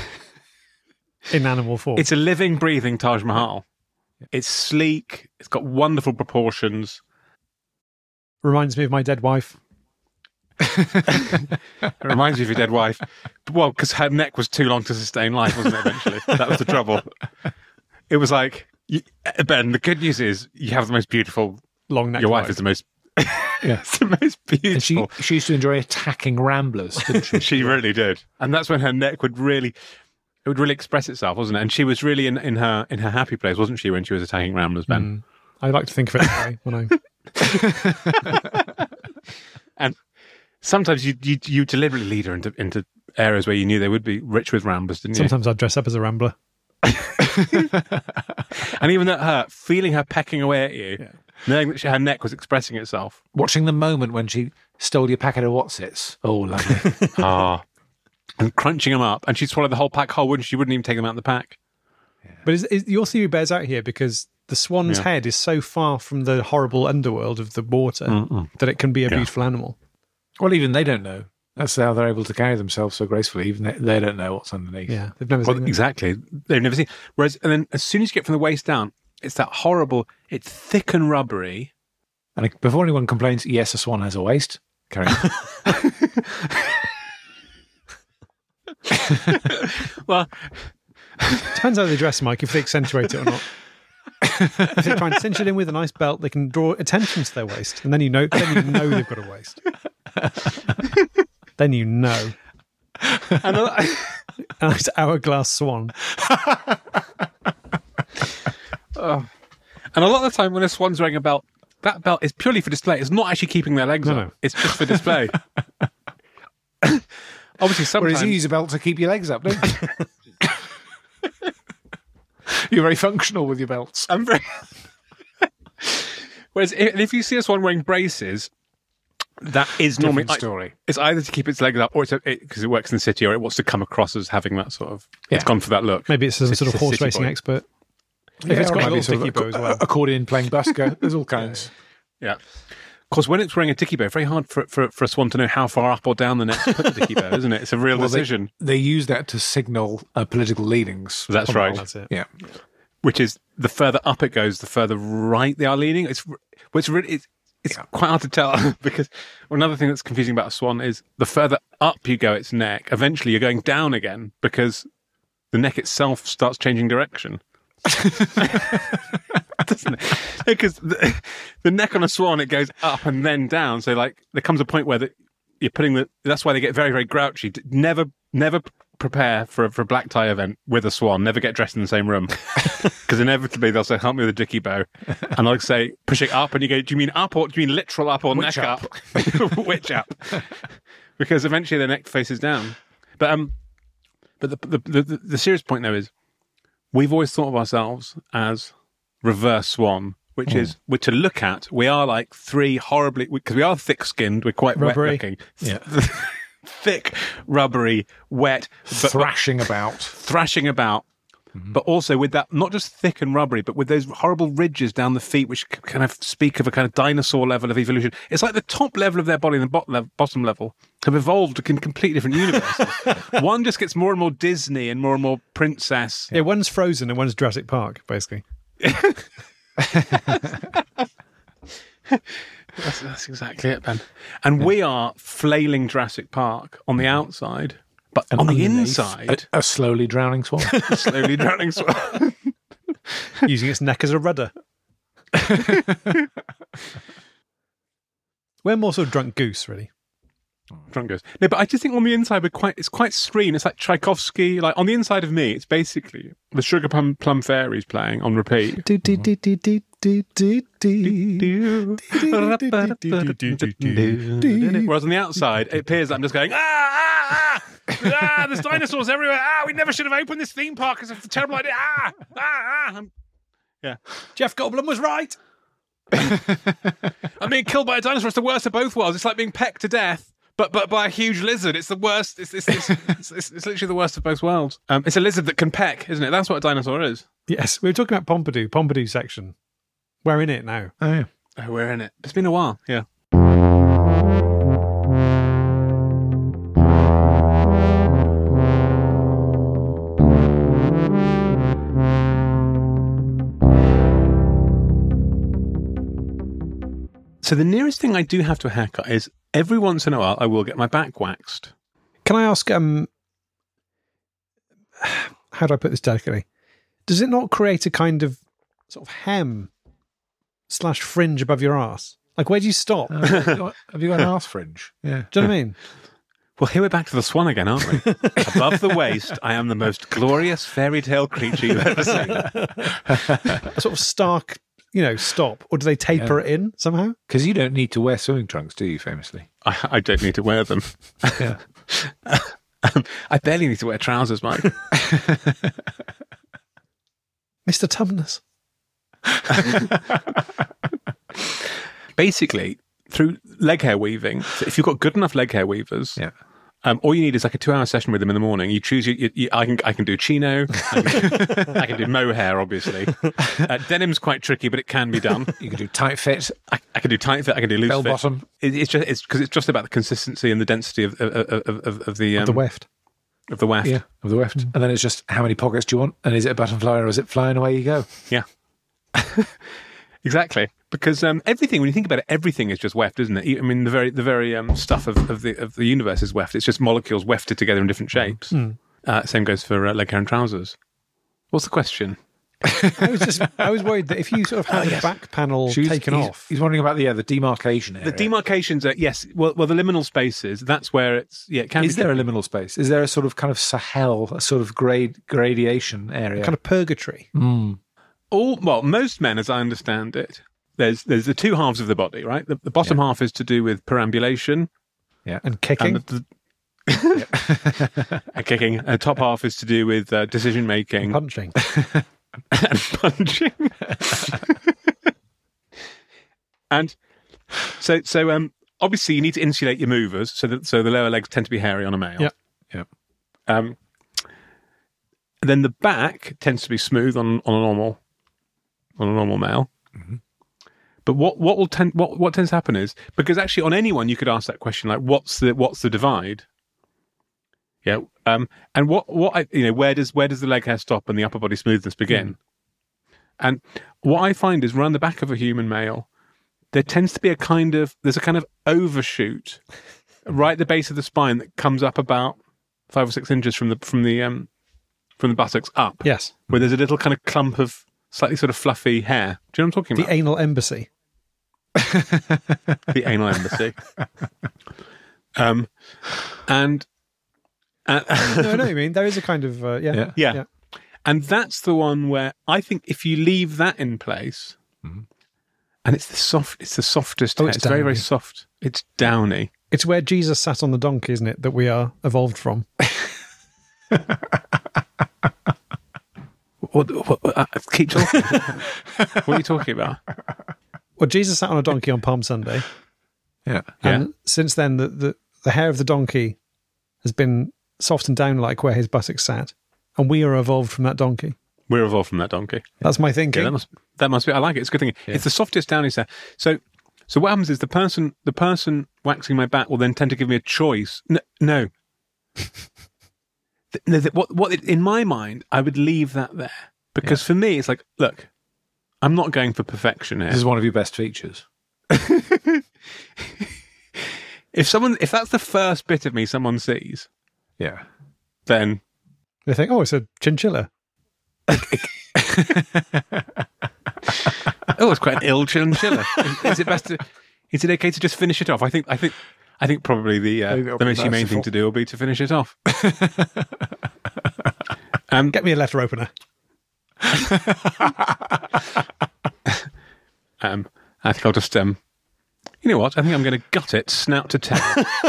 In animal form. It's a living, breathing Taj Mahal. It's sleek. It's got wonderful proportions. Reminds me of my dead wife. It reminds me of your dead wife. Well, because her neck was too long to sustain life, wasn't it, eventually? That was the trouble. It was like, Ben, the good news is you have the most beautiful... long neck. Your wife is the most... it's the most beautiful. And she used to enjoy attacking ramblers, didn't she? She really did. And that's when her neck would really... It would really express itself, wasn't it? And she was really in her happy place, wasn't she, when she was attacking ramblers, Ben? I like to think of it that way when I... And sometimes you deliberately lead her into areas where you knew they would be rich with ramblers, didn't you? Sometimes I'd dress up as a rambler. And even feeling her pecking away at you, knowing that her neck was expressing itself. Watching the moment when she stole your packet of Wotsits. Oh, lovely. And crunching them up, and she'd swallow the whole pack whole, wouldn't she? Wouldn't even take them out of the pack. Yeah. But your theory bears out here because the swan's head is so far from the horrible underworld of the water that it can be a beautiful animal. Well, even they don't know. That's how they're able to carry themselves so gracefully. Even they don't know what's underneath. Yeah, they've never seen it. Exactly. They've never seen. Whereas, and then as soon as you get from the waist down, it's that horrible. It's thick and rubbery. And before anyone complains, yes, a swan has a waist. Carry on. Well, depends how they dress, Mike, if they accentuate it or not. If they try and cinch it in with a nice belt, they can draw attention to their waist, and then you know they've got a waist. Then you know. And a nice hourglass swan. And a lot of the time when a swan's wearing a belt, that belt is purely for display. It's not actually keeping their legs up. No. It's just for display. Obviously, sometimes... Whereas you use a belt to keep your legs up, don't you? You're very functional with your belts. I'm very. Whereas if you see a swan wearing braces, that is normally Different story. It's either to keep its legs up, or it's because it works in the city, or it wants to come across as having that sort of. It's gone for that look. Maybe it's some sort of It's a horse city racing boy. expert. Yeah, If it's or got a maybe little sort of dicky bow as well. accordion playing busker. There's all kinds. Yeah. Of course, when it's wearing a dicky bow, very hard for a swan to know how far up or down the neck to put the dicky bow, isn't it? It's a real decision. They use that to signal political leanings. That's right. That's it. Yeah. Which is the further up it goes, the further right they are leaning. It's quite hard to tell because another thing that's confusing about a swan is the further up you go its neck, eventually you're going down again because the neck itself starts changing direction. Doesn't it? Because the neck on a swan, it goes up and then down. So like there comes a point where you're putting that's why they get very, very grouchy. Never prepare for a black tie event with a swan. Never get dressed in the same room because inevitably they'll say, help me with a dicky bow. And I'll say, push it up. And you go, do you mean up or do you mean literal up or Which neck up? Which up? Because eventually their neck faces down. But the serious point though is we've always thought of ourselves as reverse swan, which is we're to look at. We are like three horribly, because we are thick-skinned. We're quite Rubbery. wet-looking. Yeah. Thick, rubbery, wet, Thrashing about. thrashing about. But also with that, not just thick and rubbery, but with those horrible ridges down the feet, which kind of speak of a kind of dinosaur level of evolution. It's like the top level of their body and the bottom level have evolved in completely different universes. One just gets more and more Disney and more princess. Yeah, one's Frozen and one's Jurassic Park, basically. That's exactly it, Ben. And we are flailing Jurassic Park on the outside, but on the underneath, inside, a slowly drowning swan. slowly drowning swan. Using its neck as a rudder. We're more sort of drunk goose, really. Drunk goes. No, but I just think on the inside it's quite serene. It's like Tchaikovsky. Like on the inside of me, it's basically the Sugar Plum Fairies playing on repeat. Whereas on the outside, it appears that I'm just going, there's dinosaurs everywhere. We never should have opened this theme park. It's a terrible idea. Yeah. Jeff Goldblum was right. I'm being killed by a dinosaur. It's the worst of both worlds. It's like being pecked to death, but by a huge lizard. It's the worst. It's literally the worst of both worlds. It's a lizard that can peck, isn't it? That's what a dinosaur is. Yes, we were talking about Pompidou section. We're in it now. Oh, yeah. Oh, we're in it. It's been a while. Yeah. So the nearest thing I do have to a haircut is every once in a while I will get my back waxed. Can I ask, how do I put this delicately? Does it not create a kind of sort of hem/fringe above your arse? Like, where do you stop? Do Have you got an arse fringe? Yeah. you know what I mean? Well, here we're back to the swan again, aren't we? Above the waist, I am the most glorious fairy tale creature you've ever seen. A sort of stark, stop. Or do they taper it in somehow? Because you don't need to wear swimming trunks, do you, famously? I don't need to wear them. Yeah. I barely need to wear trousers, Mike. Mr. Tumnus. Basically, through leg hair weaving, so if you've got good enough leg hair weavers, Yeah. all you need is like a 2-hour session with them in the morning. You choose. I can do chino. I can do mohair, obviously. Denim's quite tricky, but it can be done. You can do tight fit, I can do tight fit. I can do loose bell fit. bottom. It's just about the consistency and the density of the weft. of the weft. Yeah, of the weft. And then it's just how many pockets do you want? And is it a button fly or is it flying away you go? Yeah. Exactly. Because everything, when you think about it, everything is just weft, isn't it? I mean, the very stuff of the universe is weft. It's just molecules wefted together in different shapes. Same goes for leg hair and trousers. What's the question? I was worried that if you sort of had the back panel taken off. He's wondering about the demarcation area. The demarcations are, yes, well, the liminal spaces, that's where it's, it can Is there a liminal space? Is there a sort of kind of Sahel, a sort of gradation area? Kind of purgatory. Most men, as I understand it, there's the two halves of the body, right? The bottom half is to do with perambulation. Yeah. And kicking. And kicking. And the top half is to do with decision making. Punching. and punching. And so obviously you need to insulate your movers so the lower legs tend to be hairy on a male. Yeah. Then the back tends to be smooth on a normal male. Mm-hmm. But what tends to happen is, because actually on anyone you could ask that question, like what's the divide? Yeah. And where does the leg hair stop and the upper body smoothness begin? And what I find is around the back of a human male, there tends to be a kind of overshoot right at the base of the spine that comes up about 5 or 6 inches from the buttocks up. Yes. Where there's a little kind of clump of slightly sort of fluffy hair. Do you know what I'm talking about? The anal embassy. The anal embassy. And no, I know what you mean. There is a kind of yeah. And that's the one where I think if you leave that in place, and it's the softest hair. It's very, very soft. It's downy. It's where Jesus sat on the donkey, isn't it, that we are evolved from? Keep talking. What are you talking about? Well, Jesus sat on a donkey on Palm Sunday. Yeah. And since then, the hair of the donkey has been softened down like where his buttocks sat. And we are evolved from that donkey. We're evolved from that donkey. That's my thinking. Yeah, that must be. I like it. It's a good thing. Yeah. It's the softest downiest hair. So what happens is the person waxing my back will then tend to give me a choice. No. In my mind, I would leave that there because for me, it's like, look, I'm not going for perfection here. This is one of your best features. If that's the first bit of me someone sees, then they think, oh, it's a chinchilla. Oh, it's quite an ill chinchilla. Is it okay to just finish it off? I think probably the most humane thing to do will be to finish it off. Get me a left opener. I think I'll just you know what? I think I'm going to gut it snout to tail.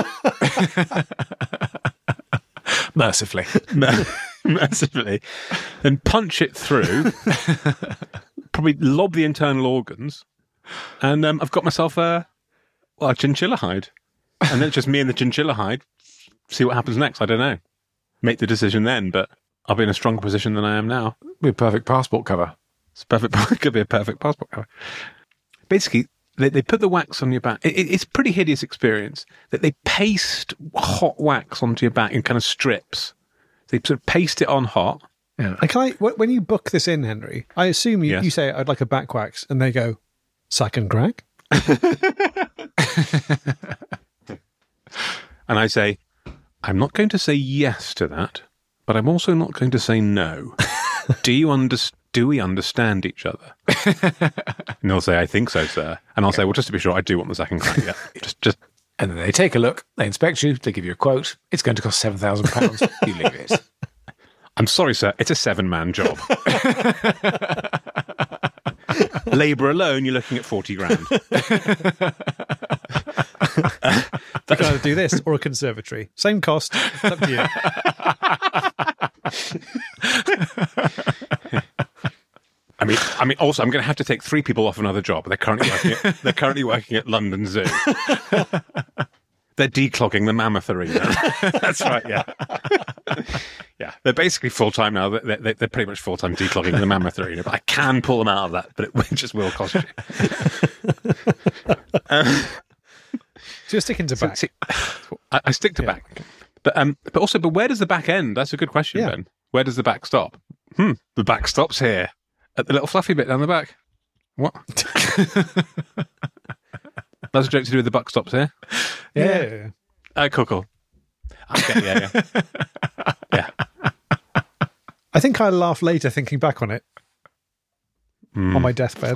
Mercifully. Mercifully. Then punch it through. Probably lob the internal organs. And I've got myself a chinchilla hide. And then it's just me and the chinchilla hide. See what happens next. I don't know. Make the decision then, but I'll be in a stronger position than I am now. Be a perfect passport cover. It could be a perfect passport cover. Basically, they put the wax on your back. It's a pretty hideous experience that they paste hot wax onto your back in kind of strips. They sort of paste it on hot. Yeah. And when you book this in, Henry, I assume you say, I'd like a back wax, and they go, sack and crack? And I say, I'm not going to say yes to that, but I'm also not going to say no. Do we understand each other? And they'll say, I think so, sir. And I'll say, well, just to be sure, I do want the second crack. Yeah. Just. And then they take a look, they inspect you, they give you a quote. It's going to cost £7,000. You leave it. I'm sorry, sir. It's a 7-man job. Labour alone, you're looking at 40 grand. You can either do this or a conservatory. Same cost. It's up to you. I mean. Also, I'm going to have to take 3 people off another job. They're currently working at London Zoo. They're declogging the mammoth arena. That's right. Yeah. Yeah. They're basically full time now. They're pretty much full time declogging the mammoth arena. But I can pull them out of that. But it just will cost you. So you're sticking to back. I stick to back. But where does the back end? That's a good question, Ben. Where does the back stop? The back stops here. At the little fluffy bit down the back. What? That's a joke to do with the buck stops here. Yeah. Cool. Okay, yeah. I think I'll laugh later thinking back on it. On my deathbed.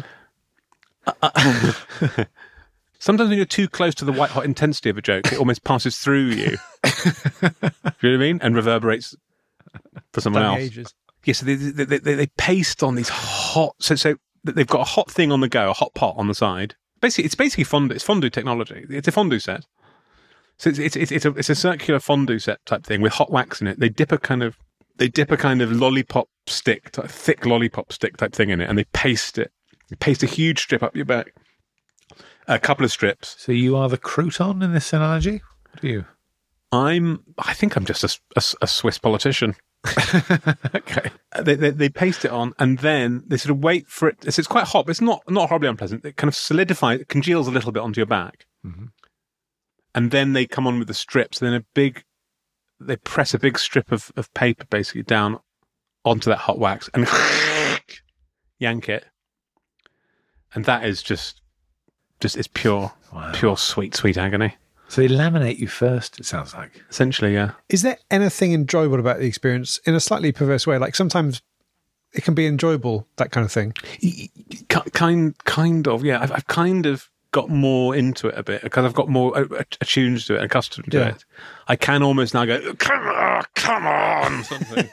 Sometimes when you're too close to the white hot intensity of a joke, it almost passes through you. Do you know what I mean? And reverberates for someone else. Ages. Yeah, so they paste on these hot... So they've got a hot thing on the go, a hot pot on the side. It's basically fondue. It's fondue technology. It's a fondue set. So it's a circular fondue set type thing with hot wax in it. They dip a kind of they dip a kind of lollipop stick, thick lollipop stick type thing in it, and they paste it. They paste a huge strip up your back. A couple of strips. So you are the crouton in this analogy? What are you? I think I'm just a Swiss politician. Okay. They paste it on, and then they sort of wait for it. It's quite hot, but it's not horribly unpleasant. It kind of solidifies, it congeals a little bit onto your back. Mm-hmm. And then they come on with the strips. And then they press a big strip of paper basically down onto that hot wax and yank it. And that is just it's pure sweet agony. So they laminate you first, it sounds like. Essentially, yeah. Is there anything enjoyable about the experience in a slightly perverse way? Like sometimes it can be enjoyable, that kind of thing. Kind of, yeah. I've kind of got more into it a bit because I've got more attuned to it, accustomed to it. I can almost now go, come on, something.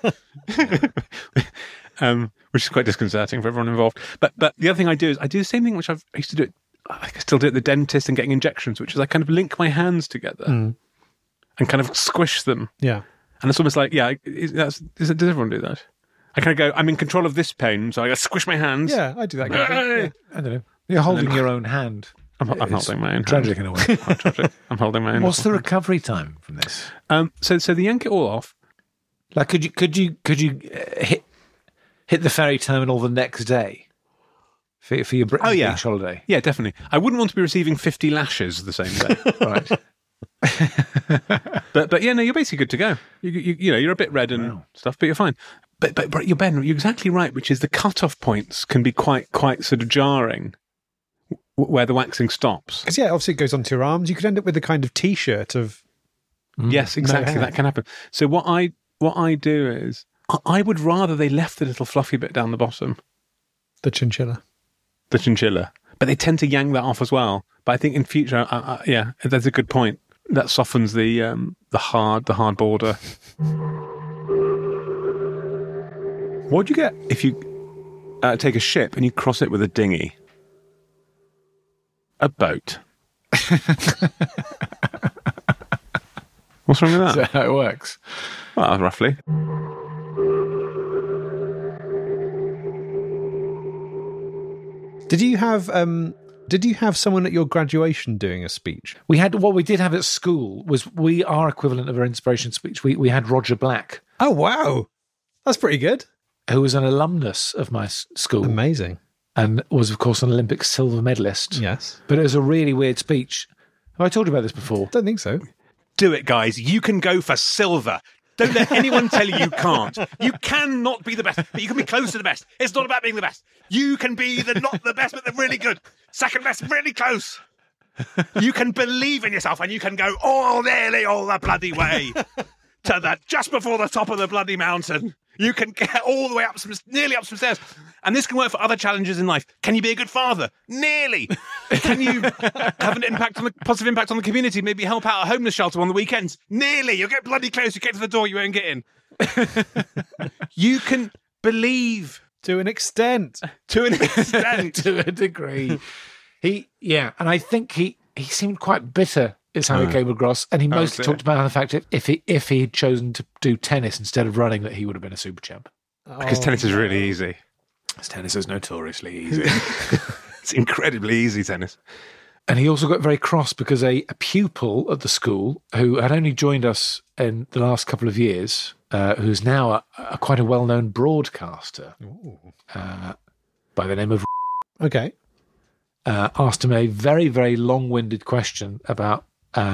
Which is quite disconcerting for everyone involved. But the other thing I do is I do the same thing which I used to do. I still do it at the dentist and getting injections, which is I kind of link my hands together and kind of squish them. Yeah. And it's almost like, does everyone do that? I kind of go, I'm in control of this pain, so I go squish my hands. Yeah, I do that kind of thing. Yeah. I don't know. You're holding your own hand. I'm holding my own tragic hand. in a way. I'm holding my own. What's the recovery time from this? So they yank it all off. Like, could you hit the ferry terminal the next day for your Britain beach holiday? Yeah, definitely. I wouldn't want to be receiving 50 lashes the same day. Right. but yeah, no, you're basically good to go. You know, you're a bit red and stuff, but you're fine. But you're exactly right, which is the cut-off points can be quite sort of jarring where the waxing stops. Because obviously it goes onto your arms. You could end up with a kind of T-shirt of... Yes, exactly. That can happen. So what I do is I would rather they left the little fluffy bit down the bottom. The chinchilla. But they tend to yank that off as well. But I think in future, that's a good point. That softens the hard border. What do you get if you take a ship and you cross it with a dinghy? A boat. What's wrong with that? Is that how it works? Well, roughly. Did you have someone at your graduation doing a speech? We had what we did have at school was our equivalent of our inspiration speech. We had Roger Black. Oh wow, that's pretty good. Who was an alumnus of my school. Amazing. And was, of course, an Olympic silver medalist. Yes. But it was a really weird speech. Have I told you about this before? Don't think so. Do it, guys. You can go for silver. Don't let anyone tell you can't. You cannot be the best, but you can be close to the best. It's not about being the best. You can be not the best, but they're really good. Second best, really close. You can believe in yourself and you can go nearly all the bloody way to just before the top of the bloody mountain. You can get all the way up, nearly up some stairs. And this can work for other challenges in life. Can you be a good father? Nearly. Can you have a positive impact on the community? Maybe help out a homeless shelter on the weekends? Nearly. You'll get bloody close. You get to the door, you won't get in. You can believe. To an extent. To an extent. To a degree. And I think he seemed quite bitter. Is how he came across, and he mostly talked about the fact that if he'd chosen to do tennis instead of running, that he would have been a super champ. Because tennis is really easy. Tennis is notoriously easy. It's incredibly easy, tennis. And he also got very cross because a pupil at the school who had only joined us in the last couple of years, who's now quite a well-known broadcaster by the name of... Okay. Asked him a very, very long-winded question about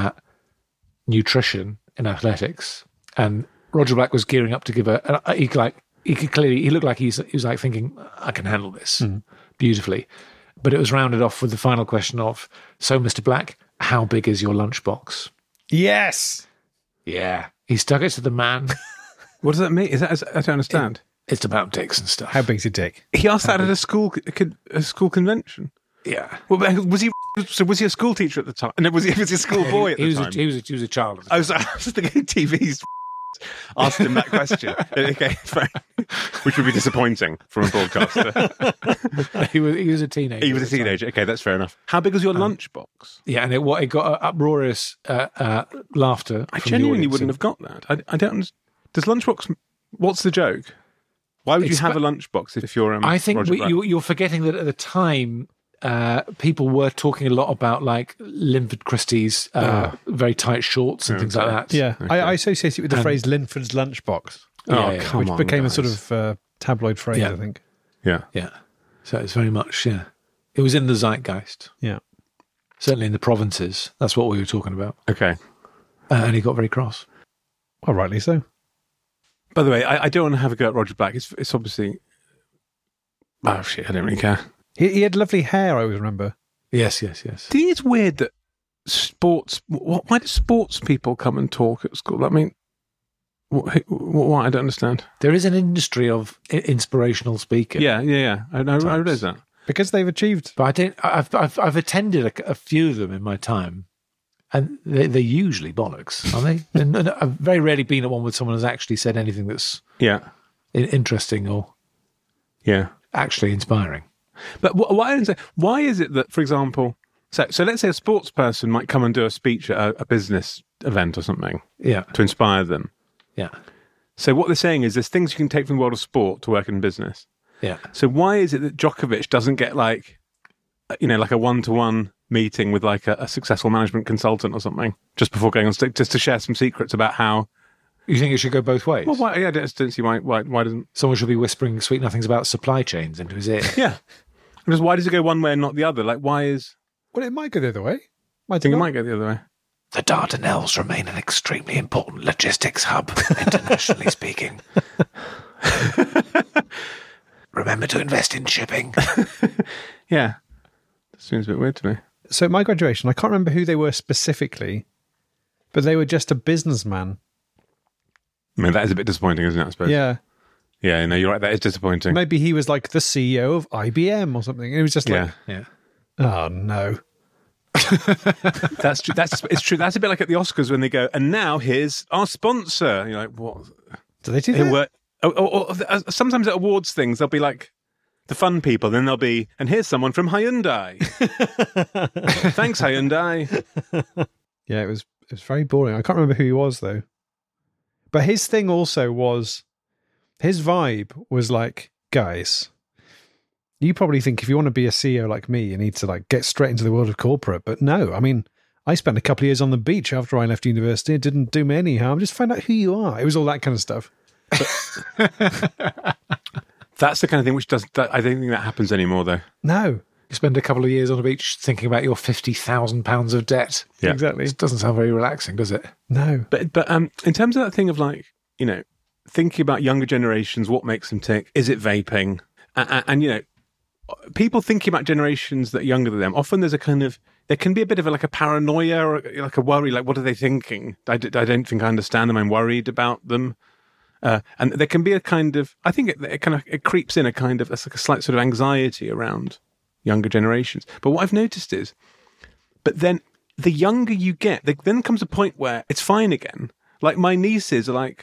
nutrition in athletics, and Roger Black was gearing up to give he looked like he was like thinking, I can handle this beautifully, but it was rounded off with the final question of, so Mr. Black, how big is your lunchbox? Yes. Yeah, he stuck it to the man. What does that mean? I don't understand. It's about dicks and stuff. How big's your dick? He asked that at a school convention. Yeah. Well, was he a school teacher at the time? No, was he a school boy at the time? He was a child. I was just thinking TV's asked him that question. Okay, fine. Which would be disappointing from a broadcaster. He was a teenager. He was a teenager. Okay, that's fair enough. How big was your lunchbox? Yeah, and it got uproarious laughter. I genuinely wouldn't have got that. I don't. Does lunchbox What's the joke? Why would you It's have a lunchbox if you're I think Roger Black? you're forgetting that at the time, people were talking a lot about like Linford Christie's very tight shorts and things like that. Yeah, Okay. I associate it with the phrase Linford's lunchbox, Oh, yeah, come which on, became guys. a sort of tabloid phrase, Yeah. I think. Yeah. Yeah. So it's very much, it was in the zeitgeist, Yeah. certainly in the provinces. That's what we were talking about. Okay. And he got very cross. Well, rightly so. By the way, I don't want to have a go at Roger Black. It's obviously... Oh, shit, I don't really care. He had lovely hair, I always remember. Yes. Do you think it's weird that why do sports people come and talk at school? I mean, what I don't understand. There is an industry of inspirational speaking. Yeah. I realize that. Because they've achieved... But I don't. I've attended a few of them in my time, and they're usually bollocks, aren't they? And I've very rarely been at one where someone has actually said anything that's Yeah. interesting or Yeah. actually inspiring. But what I don't say, why is it that, for example, so let's say a sports person might come and do a speech at a business event or something Yeah, to inspire them. yeah, So what they're saying is there's things you can take from the world of sport to work in business. yeah. So why is it that Djokovic doesn't get like a one-to-one meeting with like a successful management consultant or something just before going on stage, just to share some secrets about how... You think it should go both ways? Well, why, yeah, I don't see why doesn't... Someone should be whispering sweet nothings about supply chains into his ear. Yeah. Just why does it go one way and not the other? Like, why is... Well, it might go the other way. I think it might go the other way. The Dardanelles remain an extremely important logistics hub, internationally speaking. Remember to invest in shipping. Yeah. That seems a bit weird to me. So at my graduation, I can't remember who they were specifically, but they were just a businessman. I mean, that is a bit disappointing, isn't it, I suppose? Yeah. Yeah, no, you're right. That is disappointing. Maybe he was like the CEO of IBM or something. And it was just like, Yeah. oh, no. That's true. It's true. That's a bit like at the Oscars when they go, and now here's our sponsor. And you're like, what? Do they do They that? were, sometimes at awards things, they'll be like the fun people. Then they'll be, and here's someone from Hyundai. Thanks, Hyundai. Yeah, it was very boring. I can't remember who he was, though. But his thing also was, his vibe was like, guys, you probably think if you want to be a CEO like me, you need to like get straight into the world of corporate. But no, I mean, I spent a couple of years on the beach after I left university. It didn't do me any harm. Just find out who you are. It was all that kind of stuff. That's the kind of thing which does. I don't think that happens anymore, though. No, You spend a couple of years on the beach thinking about your £50,000 of debt. Yeah. exactly. It doesn't sound very relaxing, does it? No. But in terms of that thing of like, you know, thinking about younger generations, what makes them tick? Is it vaping? And you know, people thinking about generations that are younger than them, often there can be a bit of like a paranoia or like a worry, like what are they thinking? I don't think I understand them. I'm worried about them. And there can be a kind of, I think it creeps in a kind of, it's like a slight sort of anxiety around younger generations. But what I've noticed is, but then the younger you get, then comes a point where it's fine again. Like my nieces are like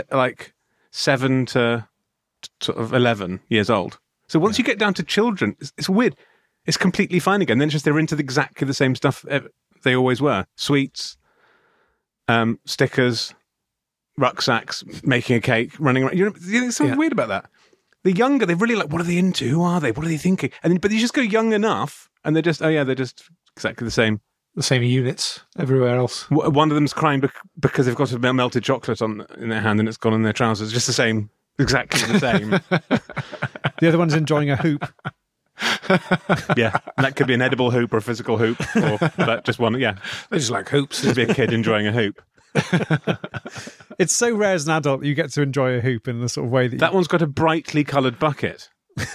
7 to sort of 11 years old. So once you get down to children, it's weird. It's completely fine again. Then just they're into exactly the same stuff they always were. Sweets, stickers, rucksacks, making a cake, running around. You know, there's something weird about that. The younger, they're really like, what are they into? Who are they? What are they thinking? But you just go young enough and they're just exactly the same. The same units everywhere else. One of them's crying because they've got a melted chocolate in their hand and it's gone in their trousers. Just the same, exactly the same. The other one's enjoying a hoop. Yeah, that could be an edible hoop or a physical hoop, or but just one. Yeah, They just like hoops. could be a kid enjoying a hoop. It's so rare as an adult that you get to enjoy a hoop in the sort of way that That one's got a brightly coloured bucket.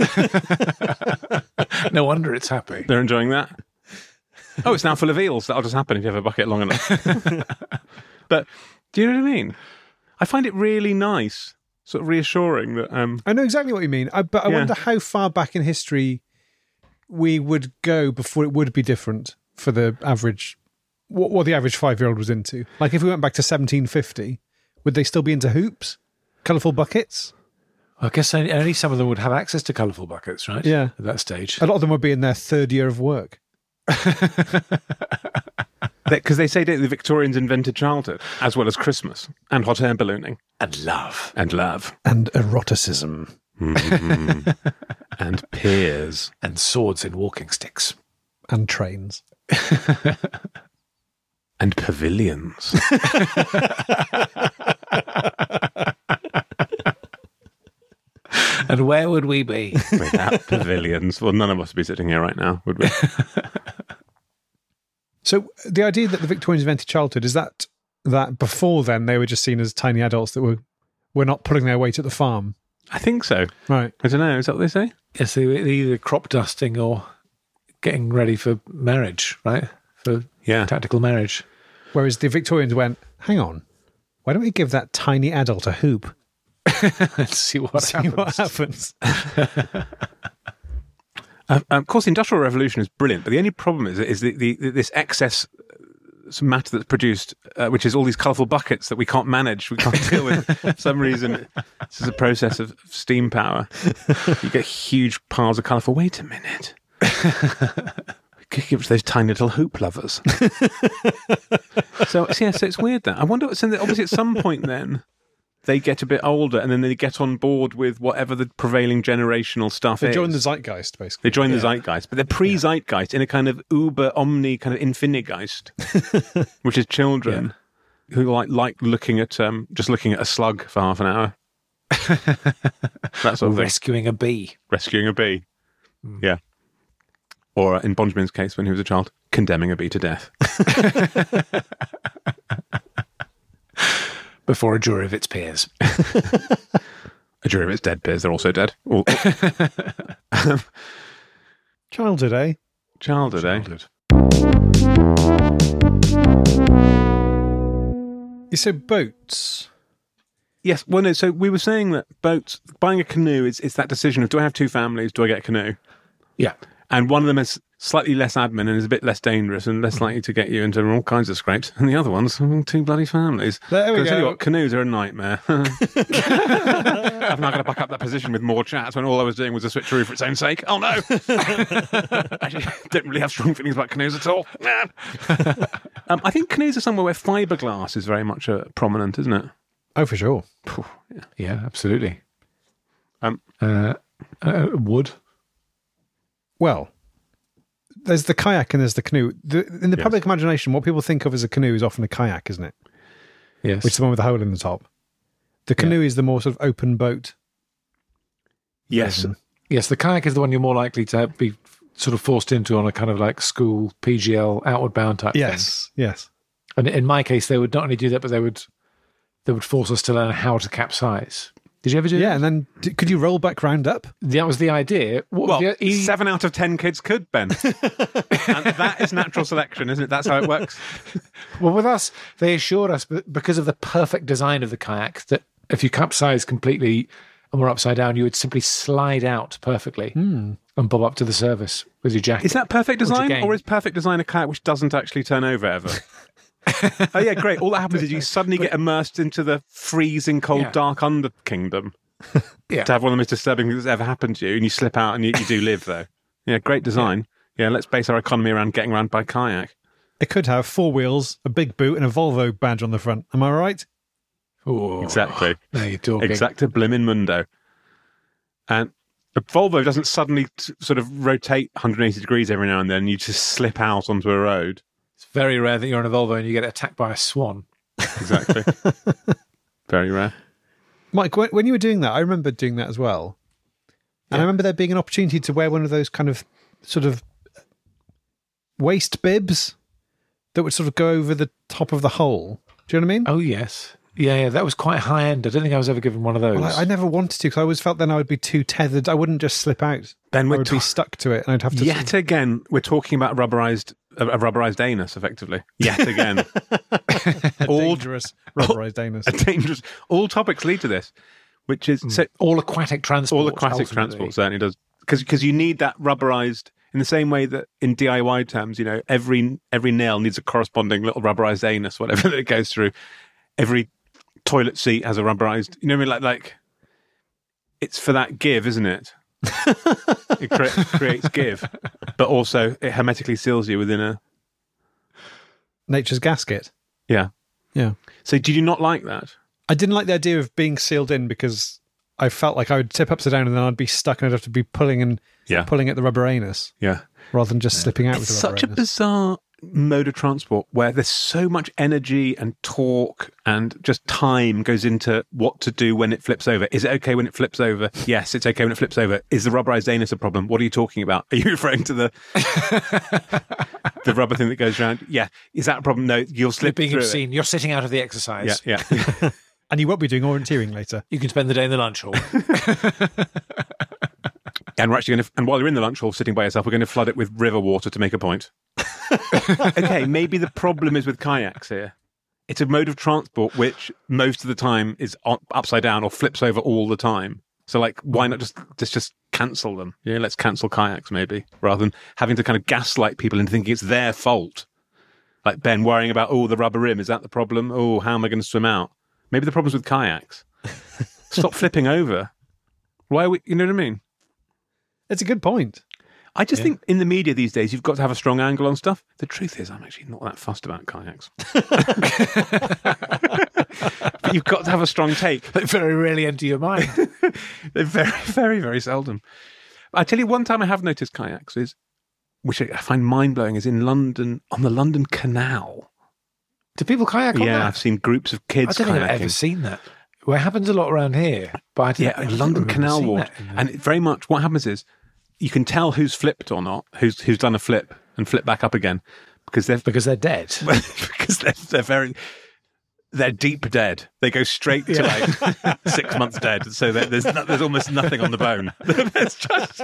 No wonder it's happy. They're enjoying that. Oh, it's now full of eels. That'll just happen if you have a bucket long enough. But do you know what I mean? I find it really nice, sort of reassuring that. I know exactly what you mean, but I wonder how far back in history we would go before it would be different for the average, what the average 5-year-old was into. Like if we went back to 1750, would they still be into hoops, colourful buckets? I guess only some of them would have access to colourful buckets, right? Yeah. At that stage. A lot of them would be in their 3rd year of work. Because they say that the Victorians invented childhood, as well as Christmas, and hot air ballooning. And love. And love. And eroticism. Mhm. And peers. And swords in walking sticks. And trains. And pavilions. And where would we be? Without pavilions. Well, none of us would be sitting here right now, would we? So the idea that the Victorians invented childhood, is that before then they were just seen as tiny adults that were not pulling their weight at the farm? I think so. Right. I don't know. Is that what they say? Yes, they were either crop dusting or getting ready for marriage, right? For tactical marriage. Whereas the Victorians went, hang on, why don't we give that tiny adult a hoop? Let's see what happens. Of course, the Industrial Revolution is brilliant, but the only problem is this excess matter that's produced, which is all these colourful buckets that we can't manage, we can't deal with. For some reason, this is a process of steam power. You get huge piles of colourful. Wait a minute. We could give it to those tiny little hoop lovers. So it's weird that. I wonder, so obviously at some point then, they get a bit older and then they get on board with whatever the prevailing generational stuff is. They join the zeitgeist, basically. They join the zeitgeist, but they're pre-zeitgeist in a kind of uber omni kind of infinigeist, which is children who like looking at just looking at a slug for half an hour. That's rescuing a bee. Rescuing a bee. Yeah. Or in Bonjamin's case, when he was a child, condemning a bee to death. Before a jury of its peers. A jury of its dead peers. They're also dead. Childhood, eh? Childhood, eh? You said boats. Yes. Well, no. So we were saying that boats, buying a canoe is that decision of, do I have two families? Do I get a canoe? Yeah. And one of them is slightly less admin and is a bit less dangerous and less likely to get you into all kinds of scrapes. And the other one's two bloody families. There we go. I tell you what, canoes are a nightmare. I'm not going to back up that position with more chats when all I was doing was a switcheroo for its own sake. Oh, no. Actually, don't really have strong feelings about canoes at all. I think canoes are somewhere where fiberglass is very much prominent, isn't it? Oh, for sure. Yeah, absolutely. Wood. Well, there's the kayak and there's the canoe. In the public imagination, what people think of as a canoe is often a kayak, isn't it? Yes. Which is the one with the hole in the top. The canoe is the more sort of open boat. Yes. Yes, the kayak is the one you're more likely to be sort of forced into on a kind of like school PGL outward bound type thing. Yes. And in my case, they would not only do that, but they would force us to learn how to capsize. Did you ever do that? Yeah, and then could you roll back round up? That was the idea. 7 out of 10 kids could, Ben. And that is natural selection, isn't it? That's how it works. Well, with us, they assured us, because of the perfect design of the kayak, that if you capsize completely and were upside down, you would simply slide out perfectly and bob up to the surface with your jacket. Is that perfect design, or is perfect design a kayak which doesn't actually turn over ever? Oh yeah, great. All that happens is you suddenly get immersed into the freezing cold dark under kingdom. To have one of the most disturbing things that's ever happened to you, and you slip out and you do live though. Yeah, great design. Yeah, let's base our economy around getting around by kayak. It could have 4 wheels, a big boot and a Volvo badge on the front. Am I right? Oh, exactly. Now you're talking. Exacta blimmin' mundo. And a Volvo doesn't suddenly sort of rotate 180 degrees every now and then. You just slip out onto a road. It's very rare that you're on a Volvo and you get attacked by a swan. Exactly. Very rare. Mike, when you were doing that, I remember doing that as well. And I remember there being an opportunity to wear one of those kind of sort of waist bibs that would sort of go over the top of the hole. Do you know what I mean? Oh, yes. Yeah, that was quite high end. I don't think I was ever given one of those. Well, I never wanted to, because I always felt then I would be too tethered. I wouldn't just slip out. Ben, I would be stuck to it, and I'd have to... Yet again, we're talking about a rubberized anus, effectively. Yet again. Dangerous rubberized anus. A dangerous... All topics lead to this, which is... So, all aquatic transport. All aquatic transport certainly does. Because you need that rubberized... In the same way that in DIY terms, you know, every nail needs a corresponding little rubberized anus, whatever that it goes through. Every toilet seat has a rubberized, you know what I mean? Like it's for that give, isn't it? It creates give, but also it hermetically seals you within Nature's gasket. Yeah. Yeah. So did you not like that? I didn't like the idea of being sealed in because I felt like I would tip upside down and then I'd be stuck and I'd have to be pulling at the rubber anus Yeah. rather than just slipping out with It's the rubber such a anus. bizarre mode of transport where there's so much energy and torque and just time goes into what to do when it flips over. Is it okay when it flips over? Yes, it's okay when it flips over. Is the rubberized anus a problem? What are you talking about? Are you referring to the the rubber thing that goes around? Yeah. Is that a problem? No, you'll slip being through obscene. You're sitting out of the exercise. Yeah. And you won't be doing orienteering later. You can spend the day in the lunch hall. And we're actually going to, and while you're in the lunch hall sitting by yourself, we're going to flood it with river water to make a point. Okay, maybe the problem is with kayaks here. It's a mode of transport which most of the time is upside down or flips over all the time. So, like, why not just cancel them? Yeah, let's cancel kayaks maybe, rather than having to kind of gaslight people into thinking it's their fault. Like Ben worrying about, the rubber rim, is that the problem? Oh, how am I going to swim out? Maybe the problem's with kayaks. Stop flipping over. Why are we, you know what I mean? It's a good point. I just think in the media these days, you've got to have a strong angle on stuff. The truth is, I'm actually not that fussed about kayaks. But you've got to have a strong take. They very rarely enter your mind. They're very, very, very seldom. I tell you, one time I have noticed kayaks is, which I find mind-blowing, is in London, on the London Canal. Do people kayak on that? Yeah, I've seen groups of kids I don't think kayaking. I've ever seen that. Well, it happens a lot around here. But I In London Canal Ward. And very much what happens is you can tell who's flipped or not, who's done a flip and flip back up again because they're dead. because they're deep dead. They go straight to like 6 months dead. So there's almost nothing on the bone. It's just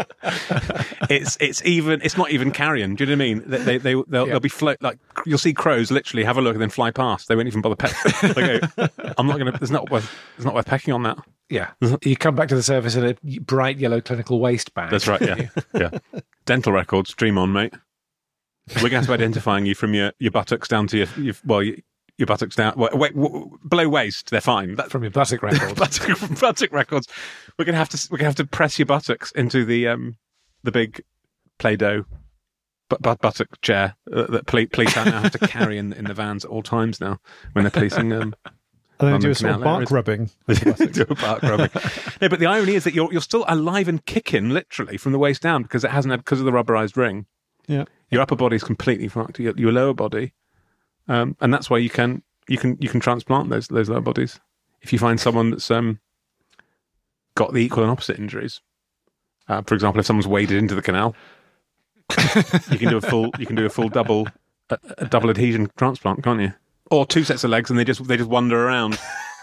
it's not even carrion. Do you know what I mean? They'll be float, like you'll see crows literally have a look and then fly past. They won't even bother pecking. They go, I'm not gonna. It's not worth pecking on that. Yeah, you come back to the surface in a bright yellow clinical waste bag. That's right. Yeah. Dental records, stream on, mate. We're going to have to identifying you from your buttocks down to your buttocks down. Below waist, they're fine. From your buttock records. buttock records. We're going to have to press your buttocks into the big Play-Doh buttock chair that police now have to carry in the vans at all times now when they're policing. And then do a sort of bark rubbing. Do a bark rubbing. No, but the irony is that you're still alive and kicking literally from the waist down because of the rubberized ring. Yeah, your upper body is completely fucked. Your lower body, and that's why you can transplant those lower bodies if you find someone that's got the equal and opposite injuries. For example, if someone's waded into the canal, you can do a full double adhesion transplant, can't you? Or 2 sets of legs, and they just wander around.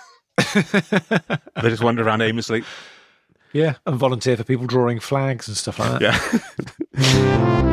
They just wander around aimlessly. Yeah, and volunteer for people drawing flags and stuff like that. Yeah.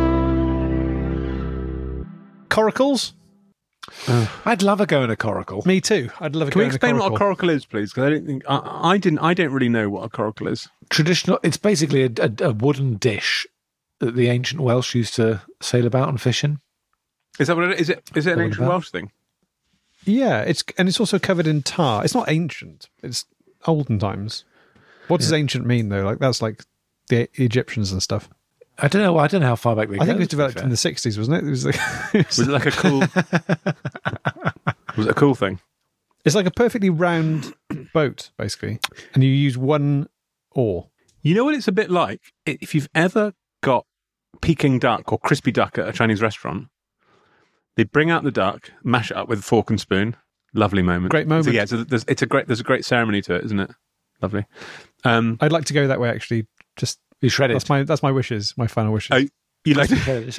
Coracles? I'd love a go in a coracle. Me too. I'd love a Can go we in a explain coracle. what a coracle is, please? Because I don't think I don't really know what a coracle is. Traditional. It's basically a wooden dish that the ancient Welsh used to sail about and fish in. Is that what it is? Is it an ancient about? Welsh thing? Yeah, it's also covered in tar. It's not ancient. It's olden times. What does ancient mean though? Like that's like the Egyptians and stuff. I don't know how far back they go. I think it was developed in the 60s, wasn't it? It was like Was it like a cool? Was it a cool thing? it's like a perfectly round boat, basically, and you use one oar. You know what it's a bit like? If you've ever got Peking duck or crispy duck at a Chinese restaurant, they bring out the duck, mash it up with a fork and spoon. Lovely moment. Great moment. So, yeah, so there's a great ceremony to it, isn't it? Lovely. I'd like to go that way, actually. Just You shred it. that's my wishes, my final wishes. Oh, you like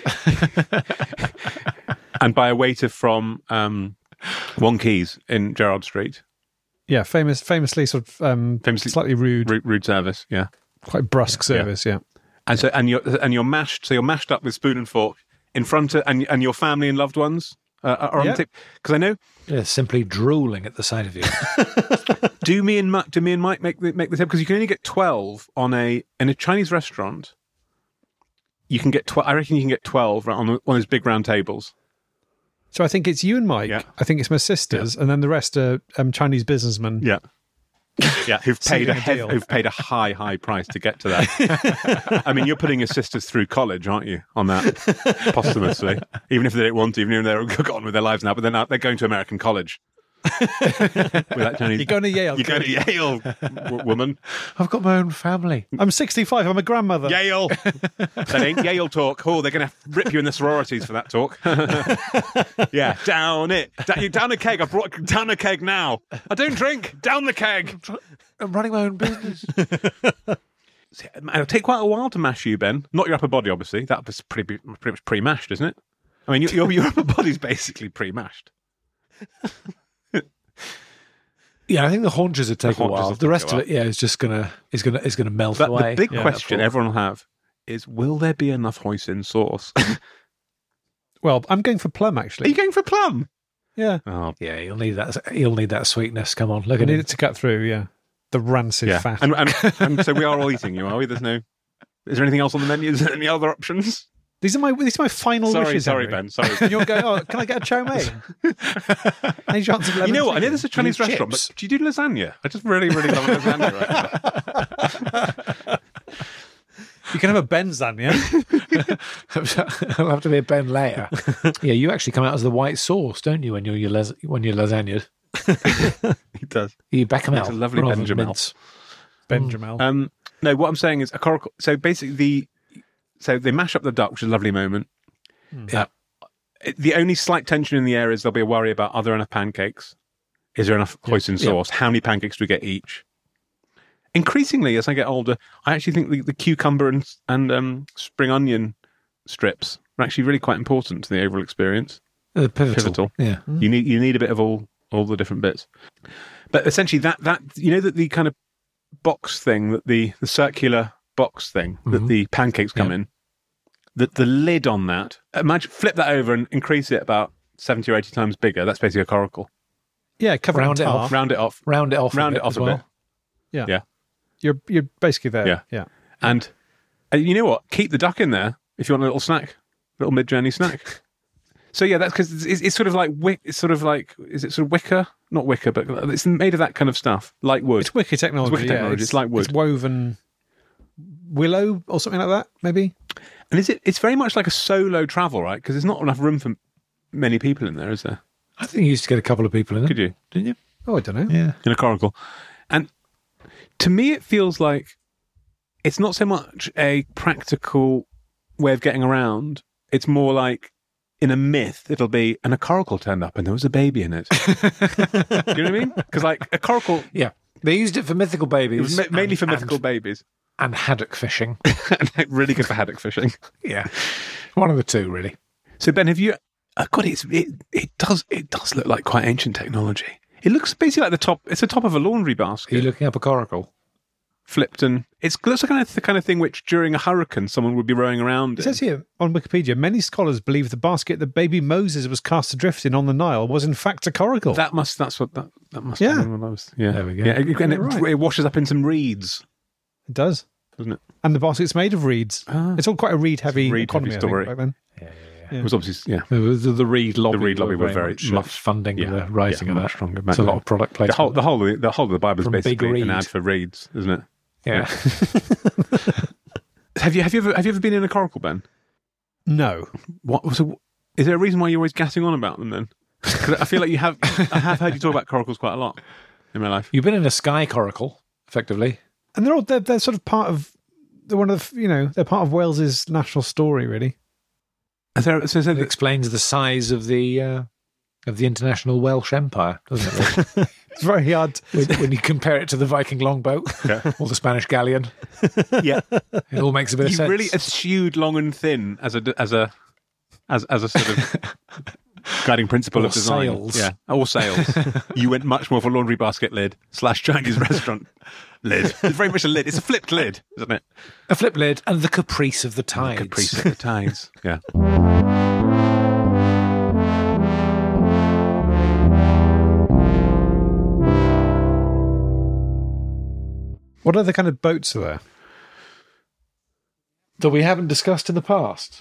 and by a waiter from Wong Keys in Gerrard Street. Yeah, famously sort of Famously slightly rude, rude service. Yeah, quite brusque service. Yeah. and so you're mashed. So you're mashed up with spoon and fork in front of and your family and loved ones are on the tip. Because I know. Yeah, simply drooling at the sight of you. Do me and Mike make the table? Because you can only get 12 in a Chinese restaurant. You can get 12. I reckon you can get 12 on one of those big round tables. So I think it's you and Mike. Yeah. I think it's my sisters, and then the rest are Chinese businessmen. Yeah. Yeah, who've paid a high price to get to that. I mean, you're putting your sisters through college, aren't you? On that posthumously, even if they don't want to, even if they're gone with their lives now, but they're going to American college. You're going to Yale. You're going to Yale, woman. I've got my own family. I'm 65. I'm a grandmother. Yale. That ain't Yale talk. Oh, they're going to rip you in the sororities for that talk. Yeah, down it. Down a keg. I brought down a keg now. I don't drink. Down the keg. I'm running my own business. It'll take quite a while to mash you, Ben. Not your upper body, obviously. That was pretty much pre-mashed, isn't it? I mean, your upper body's basically pre-mashed. Yeah, I think the haunches would take a while. The rest of it, is just gonna melt away. The big question everyone will have is: will there be enough hoisin sauce? Well, I'm going for plum. Actually, Are you going for plum? Yeah. Oh, Yeah, you'll need that. You'll need that sweetness. Come on, look I at need it. it to cut through. Yeah, the rancid yeah. fat. And so we are all eating you, are we? Is there anything else on the menu? Is there any other options? These are my final wishes. Sorry, Henry. Ben. Sorry. And you'll go, oh, can I get a chow mein? Any chance of lemon? You know what? I know chicken? there's a Chinese restaurant, chips? but do you do lasagna? I just really, really love lasagna right now. You can have a Benzania. It'll have to be a Ben later. Yeah, you actually come out as the white sauce, don't you? When you're lasagna, He does. you back them It's out. a lovely rather than Benjamin. mince. Benjamin. No, what I'm saying is a coracle. So basically, so they mash up the duck, which is a lovely moment. Yeah. The only slight tension in the air is there'll be a worry about, are there enough pancakes? Is there enough hoisin sauce? How many pancakes do we get each? Increasingly, as I get older, I actually think the cucumber and spring onion strips are actually really quite important to the overall experience. Pivotal. Yeah. You need a bit of all the different bits. But essentially, that that the kind of box thing, that the circular box thing that the pancakes come in, that the lid on that, imagine, flip that over and increase it about 70 or 80 times bigger. That's basically a coracle. Yeah, cover Round it it in off. half. Round it off. Round it off. Round it off as a well. bit. Yeah. Yeah. You're basically there. Yeah. Yeah. And you know what? Keep the duck in there if you want a little snack, little mid-journey snack. So yeah, that's because it's sort of like is it sort of wicker? Not wicker, but it's made of that kind of stuff, like wood. It's wicker technology. It's wicker technology. It's like wood. It's woven willow or something like that, maybe. And it's very much like a solo travel, right? Because there's not enough room for many people in there, is there? I think you used to get a couple of people in it. Could you? Didn't you? Oh, I don't know. Yeah. In a coracle. And to me, it feels like it's not so much a practical way of getting around. It's more like, in a myth, it'll be, and a coracle turned up and there was a baby in it. Do you know what I mean? Because like a coracle... Yeah. They used it for mythical babies. It was mainly for mythical babies. And haddock fishing. And really good for haddock fishing. Yeah. One of the two, really. So Ben, have you... God, it does look like quite ancient technology. It looks basically like it's the top of a laundry basket. Are you looking up a coracle? Flipped, and it looks like the kind of thing which during a hurricane someone would be rowing around It in. says here on Wikipedia, many scholars believe the basket that baby Moses was cast adrift in on the Nile was in fact a coracle. That must have been what I was. Yeah, There we go. Yeah, and Right. it washes up in some reeds, It does. doesn't it? And the basket's made of reeds. It's all quite a reed-heavy reed-heavy economy, I think, story. back then. It was obviously The Reed lobby. The Reed lobby were very much funding the writing of much that. stronger. It's a lot of product placement. The whole of the Bible is From Big basically an Reed. ad for reeds, isn't it? Yeah. Have you ever been in a coracle, Ben? No. Is there a reason why you're always gassing on about them then? 'Cause I feel like you have. I have heard you talk about coracles quite a lot in my life. You've been in a sky coracle, effectively. And they're sort of part of they're part of Wales's national story, really. It explains the size of the international Welsh Empire, doesn't it? It's very hard. when you compare it to the Viking longboat or the Spanish galleon, Yeah, it all makes a bit of you sense. really eschewed long and thin as a sort of guiding principle Or of design. sails. Yeah, or sales. You went much more for laundry basket lid / Chinese restaurant lid. It's very much a lid. It's a flipped lid, isn't it? A flip lid and the caprice of the tides. Caprice of the tides. Yeah. What other kind of boats are there? That we haven't discussed in the past.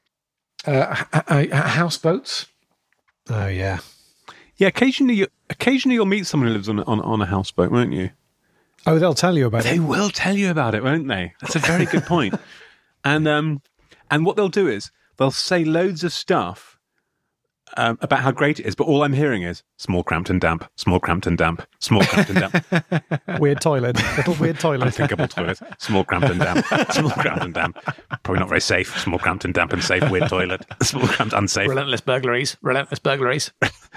Houseboats. Oh, yeah. Yeah, occasionally you'll meet someone who lives on a houseboat, won't you? Oh, they'll tell you about They it. will tell you about it, won't they? That's a very good point. And what they'll do is they'll say loads of stuff about how great it is, but all I'm hearing is small, cramped and damp, small, cramped and damp, small, cramped and damp. Weird toilet. Little weird toilet. Unthinkable toilet, small, cramped and damp, small, cramped and damp. Probably not very safe, small, cramped and damp and safe, weird toilet, small, cramped, unsafe. Relentless burglaries. Relentless burglaries.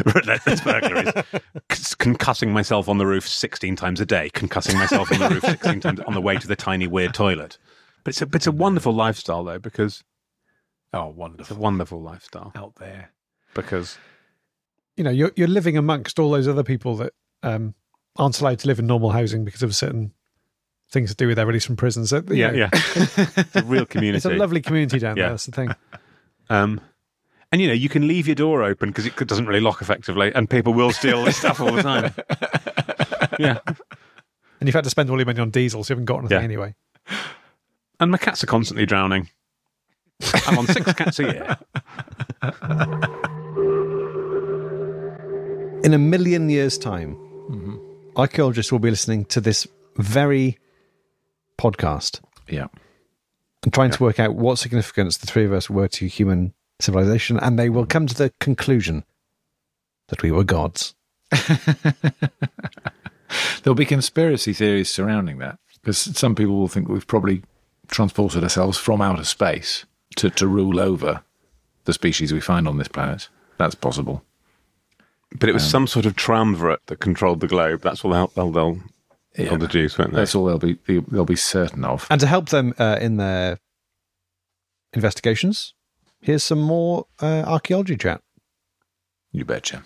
Concussing myself on the roof 16 times a day. Concussing myself on the roof 16 times on the way to the tiny weird toilet. But it's a wonderful lifestyle though, because it's a wonderful lifestyle Out there. because You know, you're living amongst all those other people that aren't allowed to live in normal housing because of certain things to do with their release from prison. So you know, it's a real community. it's a lovely community down there. That's the thing. And you know, you can leave your door open because it doesn't really lock effectively, and people will steal this stuff all the time. Yeah, And you've had to spend all your money on diesel, so you haven't got anything anyway. and my cats are constantly drowning. I'm on 6 cats a year. In a million years' time, archaeologists will be listening to this very podcast Yeah. and trying to work out what significance the three of us were to human civilization, and they will come to the conclusion that we were gods. There'll be conspiracy theories surrounding that, because some people will think we've probably transported ourselves from outer space to rule over the species we find on this planet. That's possible. But it was some sort of triumvirate that controlled the globe. That's what they'll deduce, won't they? That's all they'll be certain of. And to help them in their investigations, here's some more archaeology chat. You betcha.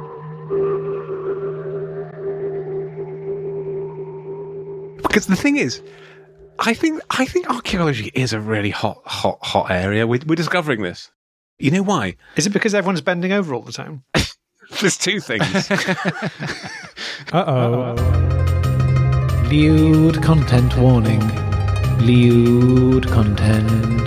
Because the thing is, I think archaeology is a really hot area. We're discovering this. You know why? Is it because everyone's bending over all the time? There's 2 things. Uh-oh. Lewd content warning. Lewd content.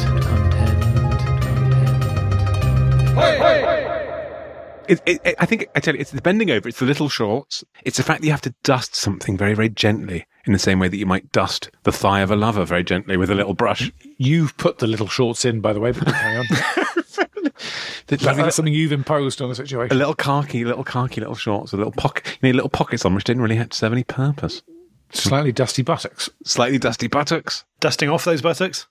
I tell you, it's the bending over, it's the little shorts, it's the fact that you have to dust something very, very gently, in the same way that you might dust the thigh of a lover very gently with a little brush. You've put the little shorts in, by the way, but carry on. That's something you've imposed on the situation. A little khaki little shorts, a little pocket, little pockets on which didn't really have to serve any purpose. Slightly dusty buttocks. Slightly dusty buttocks. Dusting off those buttocks?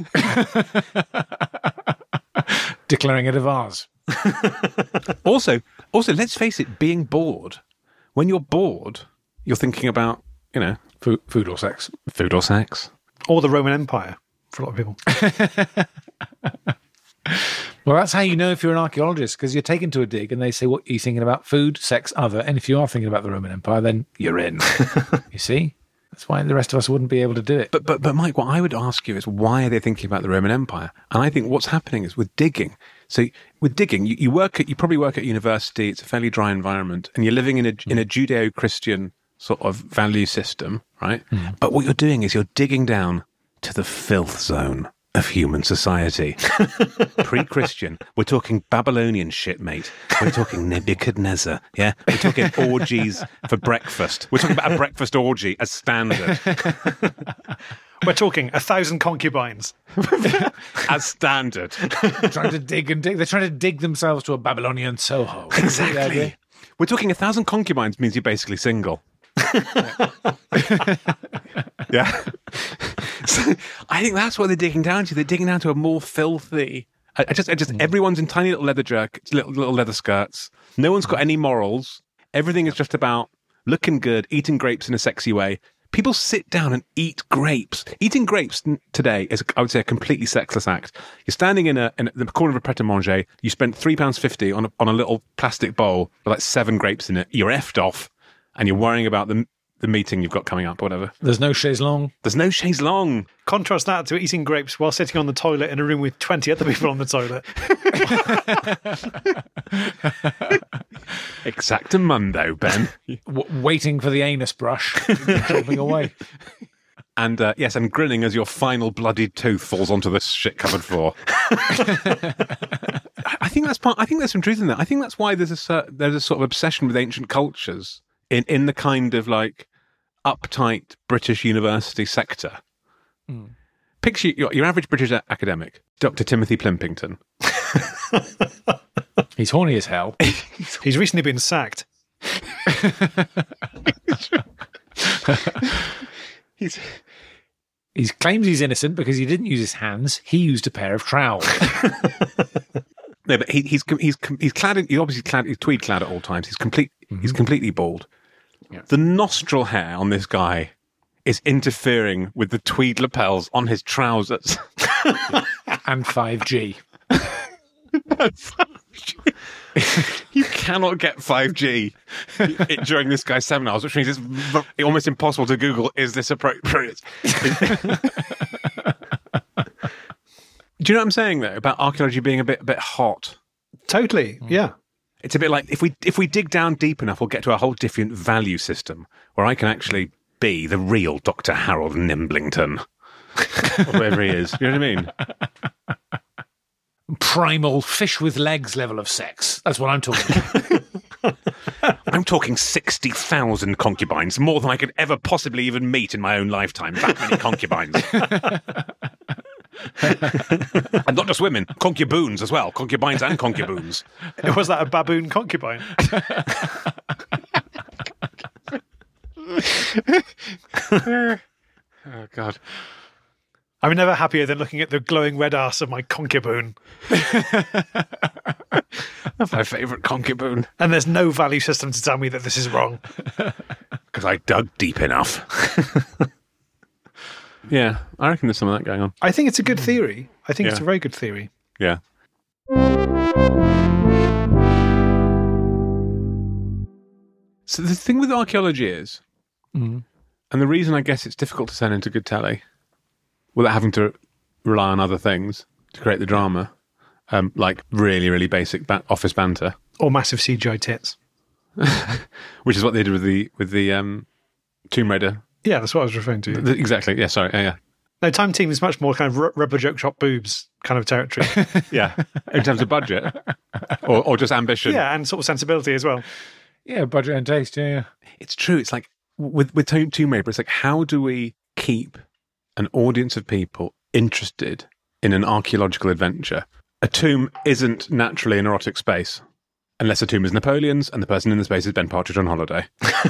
Declaring it a vase. Also, let's face it, being bored. When you're bored, you're thinking about, Food or sex. food or sex. Or the Roman Empire, for a lot of people. Well, that's how you know if you're an archaeologist, because you're taken to a dig and they say, what are you thinking about? Food, sex, other. And if you are thinking about the Roman Empire, then you're in. You see? That's why the rest of us wouldn't be able to do it. But Mike, what I would ask you is, why are they thinking about the Roman Empire? And I think what's happening is with digging. So with digging, you probably work at university. It's a fairly dry environment, and you're living in a Judeo-Christian sort of value system, right? Mm. But what you're doing is you're digging down to the filth zone of human society. Pre-Christian. We're talking Babylonian shit, mate. We're talking Nebuchadnezzar, yeah? We're talking orgies for breakfast. We're talking about a breakfast orgy as standard. We're talking 1,000 concubines. As standard. Trying to dig and dig. They're trying to dig themselves to a Babylonian Soho. Exactly. We're talking 1,000 concubines means you're basically single. Yeah. So I think that's what they're digging down to. They're digging down to a more filthy. Everyone's in tiny little leather jackets, little leather skirts. No one's got any morals. Everything is just about looking good, eating grapes in a sexy way. People sit down and eat grapes. Eating grapes today is, I would say, a completely sexless act. You're standing in the corner of a pret-a-manger. You spent £3.50 on a little plastic bowl with like 7 grapes in it. You're effed off, and you're worrying about the meeting you've got coming up, or whatever. There's no chaise longue. There's no chaise longue. Contrast that to eating grapes while sitting on the toilet in a room with 20 other people on the toilet. Exactamundo, Ben. Waiting for the anus brush. Jumping away. And yes, and grinning as your final bloodied tooth falls onto the shit-covered floor. I think there's some truth in that. I think that's why there's a sort of obsession with ancient cultures in the kind of like uptight British university sector. Picture your average British academic, Dr. Timothy Plimpington. He's horny as hell. He's recently been sacked. He claims he's innocent because he didn't use his hands. He used a pair of trowels. No, but he's clad in, he's obviously clad, he's tweed clad at all times. He's completely bald. Yeah. The nostril hair on this guy is interfering with the tweed lapels on his trousers. And 5G. You cannot get 5G during this guy's seminars, which means it's almost impossible to Google, is this appropriate? Do you know what I'm saying, though, about archaeology being a bit hot? Totally, yeah. It's a bit like, if we dig down deep enough, we'll get to a whole different value system where I can actually be the real Dr. Harold Nimblington. Or whoever he is. You know what I mean? Primal fish with legs level of sex. That's what I'm talking about. I'm talking 60,000 concubines, more than I could ever possibly even meet in my own lifetime. That many concubines. And not just women, concuboons as well. Concubines and concuboons. Was that a baboon concubine? Oh, God. I'm never happier than looking at the glowing red arse of my concuboon. That's my favourite concuboon. And there's no value system to tell me that this is wrong. Because I dug deep enough. Yeah, I reckon there's some of that going on. I think it's a good theory. I think it's a very good theory. Yeah. So the thing with archaeology is, and the reason I guess it's difficult to send into good telly without having to rely on other things to create the drama, like really, really basic office banter. Or massive CGI tits. Which is what they did with the Tomb Raider. Yeah, that's what I was referring to. Exactly. Yeah, sorry. Yeah. No, Time Team is much more kind of rubber joke shop boobs kind of territory. Yeah. In terms of budget or just ambition. Yeah, and sort of sensibility as well. Yeah, budget and taste, yeah. It's true. It's like with Tomb Raider, it's like, how do we keep an audience of people interested in an archaeological adventure? A tomb isn't naturally an erotic space. Unless a tomb is Napoleon's and the person in the space is Ben Partridge on holiday.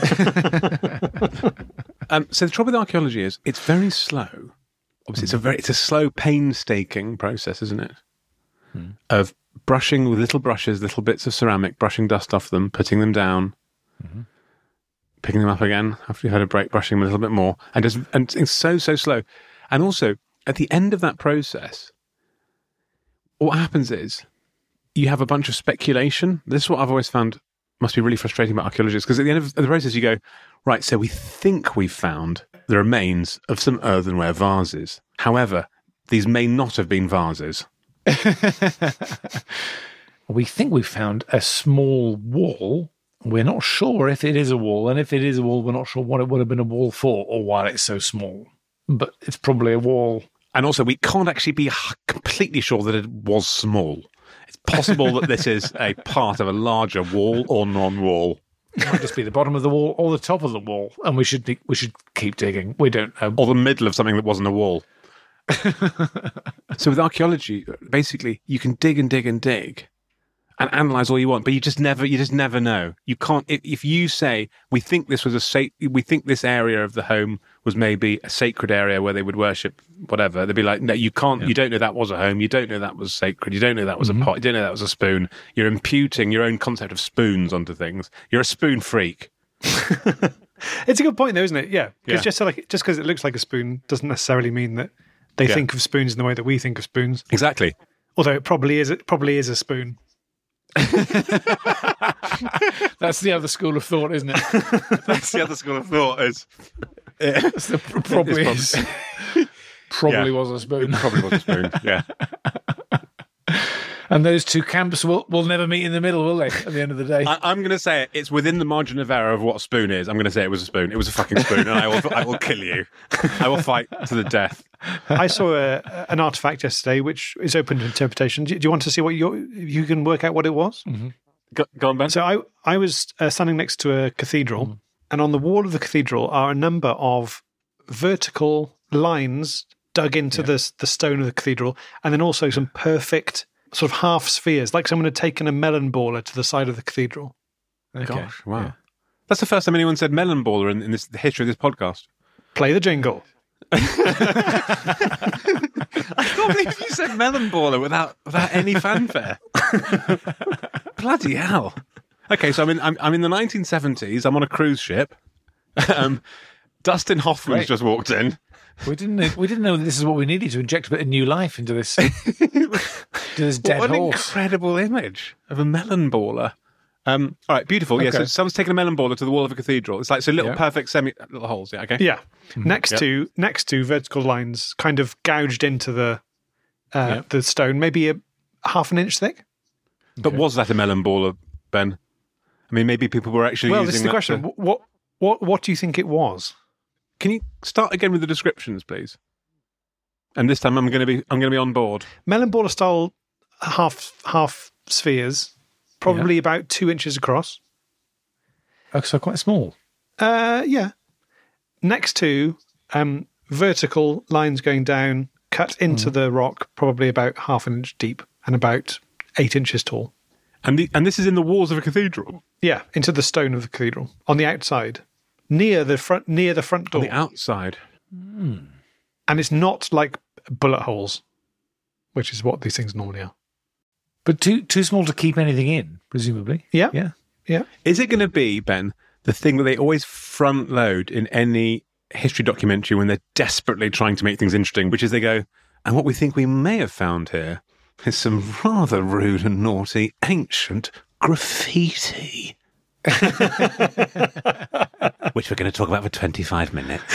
So the trouble with archaeology is it's very slow. Obviously, it's a slow, painstaking process, isn't it? Of brushing with little brushes, little bits of ceramic, brushing dust off them, putting them down, picking them up again after you've had a break, brushing them a little bit more, and it's so slow. And also, at the end of that process, what happens is you have a bunch of speculation. This is what I've always found must be really frustrating about archaeologists, because at the end of the process you go, right, so we think we've found the remains of some earthenware vases. However, these may not have been vases. We think we've found a small wall. We're not sure if it is a wall, and if it is a wall, we're not sure what it would have been a wall for or why it's so small. But it's probably a wall. And also, we can't actually be completely sure that it was small. It's possible that this is a part of a larger wall or non-wall. It might just be the bottom of the wall or the top of the wall, and we should keep digging. We don't know. Or the middle of something that wasn't a wall. So with archaeology, basically, you can dig and dig and dig and analyze all you want, but you just never know. You can't. If you say we think this was we think this area of the home was maybe a sacred area where they would worship whatever, they'd be like, no, you can't. Yeah. You don't know that was a home. You don't know that was sacred. You don't know that was a pot. You don't know that was a spoon. You're imputing your own concept of spoons onto things. You're a spoon freak. It's a good point, though, isn't it? Yeah, because just because it looks like a spoon doesn't necessarily mean that they think of spoons in the way that we think of spoons. Exactly. Although it probably is a spoon. That's the other school of thought, isn't it? That's the other school of thought. Probably was a spoon. Probably was a spoon. Yeah. And those two camps will never meet in the middle, will they? At the end of the day, I'm going to say it's within the margin of error of what a spoon is. I'm going to say it was a spoon. It was a fucking spoon, and I will kill you. I will fight to the death. I saw an artifact yesterday which is open to interpretation. Do you want to see what you can work out what it was? Go on, Ben. So I was standing next to a cathedral, and on the wall of the cathedral are a number of vertical lines dug into the stone of the cathedral, and then also some perfect sort of half spheres, like someone had taken a melon baller to the side of the cathedral. Okay. Gosh, wow. Yeah. That's the first time anyone said melon baller in the history of this podcast. Play the jingle. I can't believe you said melon baller without any fanfare. Bloody hell. Okay, so I'm in the 1970s. I'm on a cruise ship. Dustin Hoffman's Great. just walked in. We didn't know that this is what we needed to inject a bit of new life into this dead What an horse. incredible image of a melon baller. All right, beautiful. Yeah, Okay. so someone's taken a melon baller to the wall of a cathedral. It's like little Yeah. perfect little holes. Yeah, okay. Yeah. Next to vertical lines kind of gouged into the stone, maybe a half an inch thick. But was that a melon baller, Ben? I mean, maybe people were actually Well, using this is the that question. to- What do you think it was? Can you start again with the descriptions, please? And this time I'm going to be on board. Melon baller style half spheres, probably about 2 inches across. Oh, so quite small. Yeah. Next to vertical lines going down, cut into the rock, probably about half an inch deep and about 8 inches tall. And this is in the walls of a cathedral. Yeah, into the stone of the cathedral on the outside, near the front door. On the outside. And it's not like bullet holes, which is what these things normally are. But too small to keep anything in, presumably. Yeah. Yeah. Yeah. Is it going to be, Ben, the thing that they always front load in any history documentary when they're desperately trying to make things interesting, which is they go, and what we think we may have found here is some rather rude and naughty ancient graffiti. Which we're going to talk about for 25 minutes.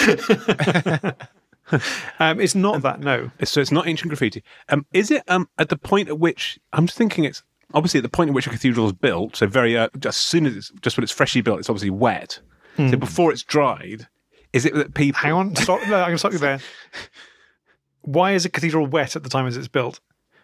It's not that, no. So it's not ancient graffiti. Is it at the point at which, I'm just thinking it's obviously at the point at which a cathedral is built, so very just as soon as just when it's freshly built, it's obviously wet. So before it's dried, is it that people... Hang on, stop. No, I can stop you there. Why is a cathedral wet at the time as it's built?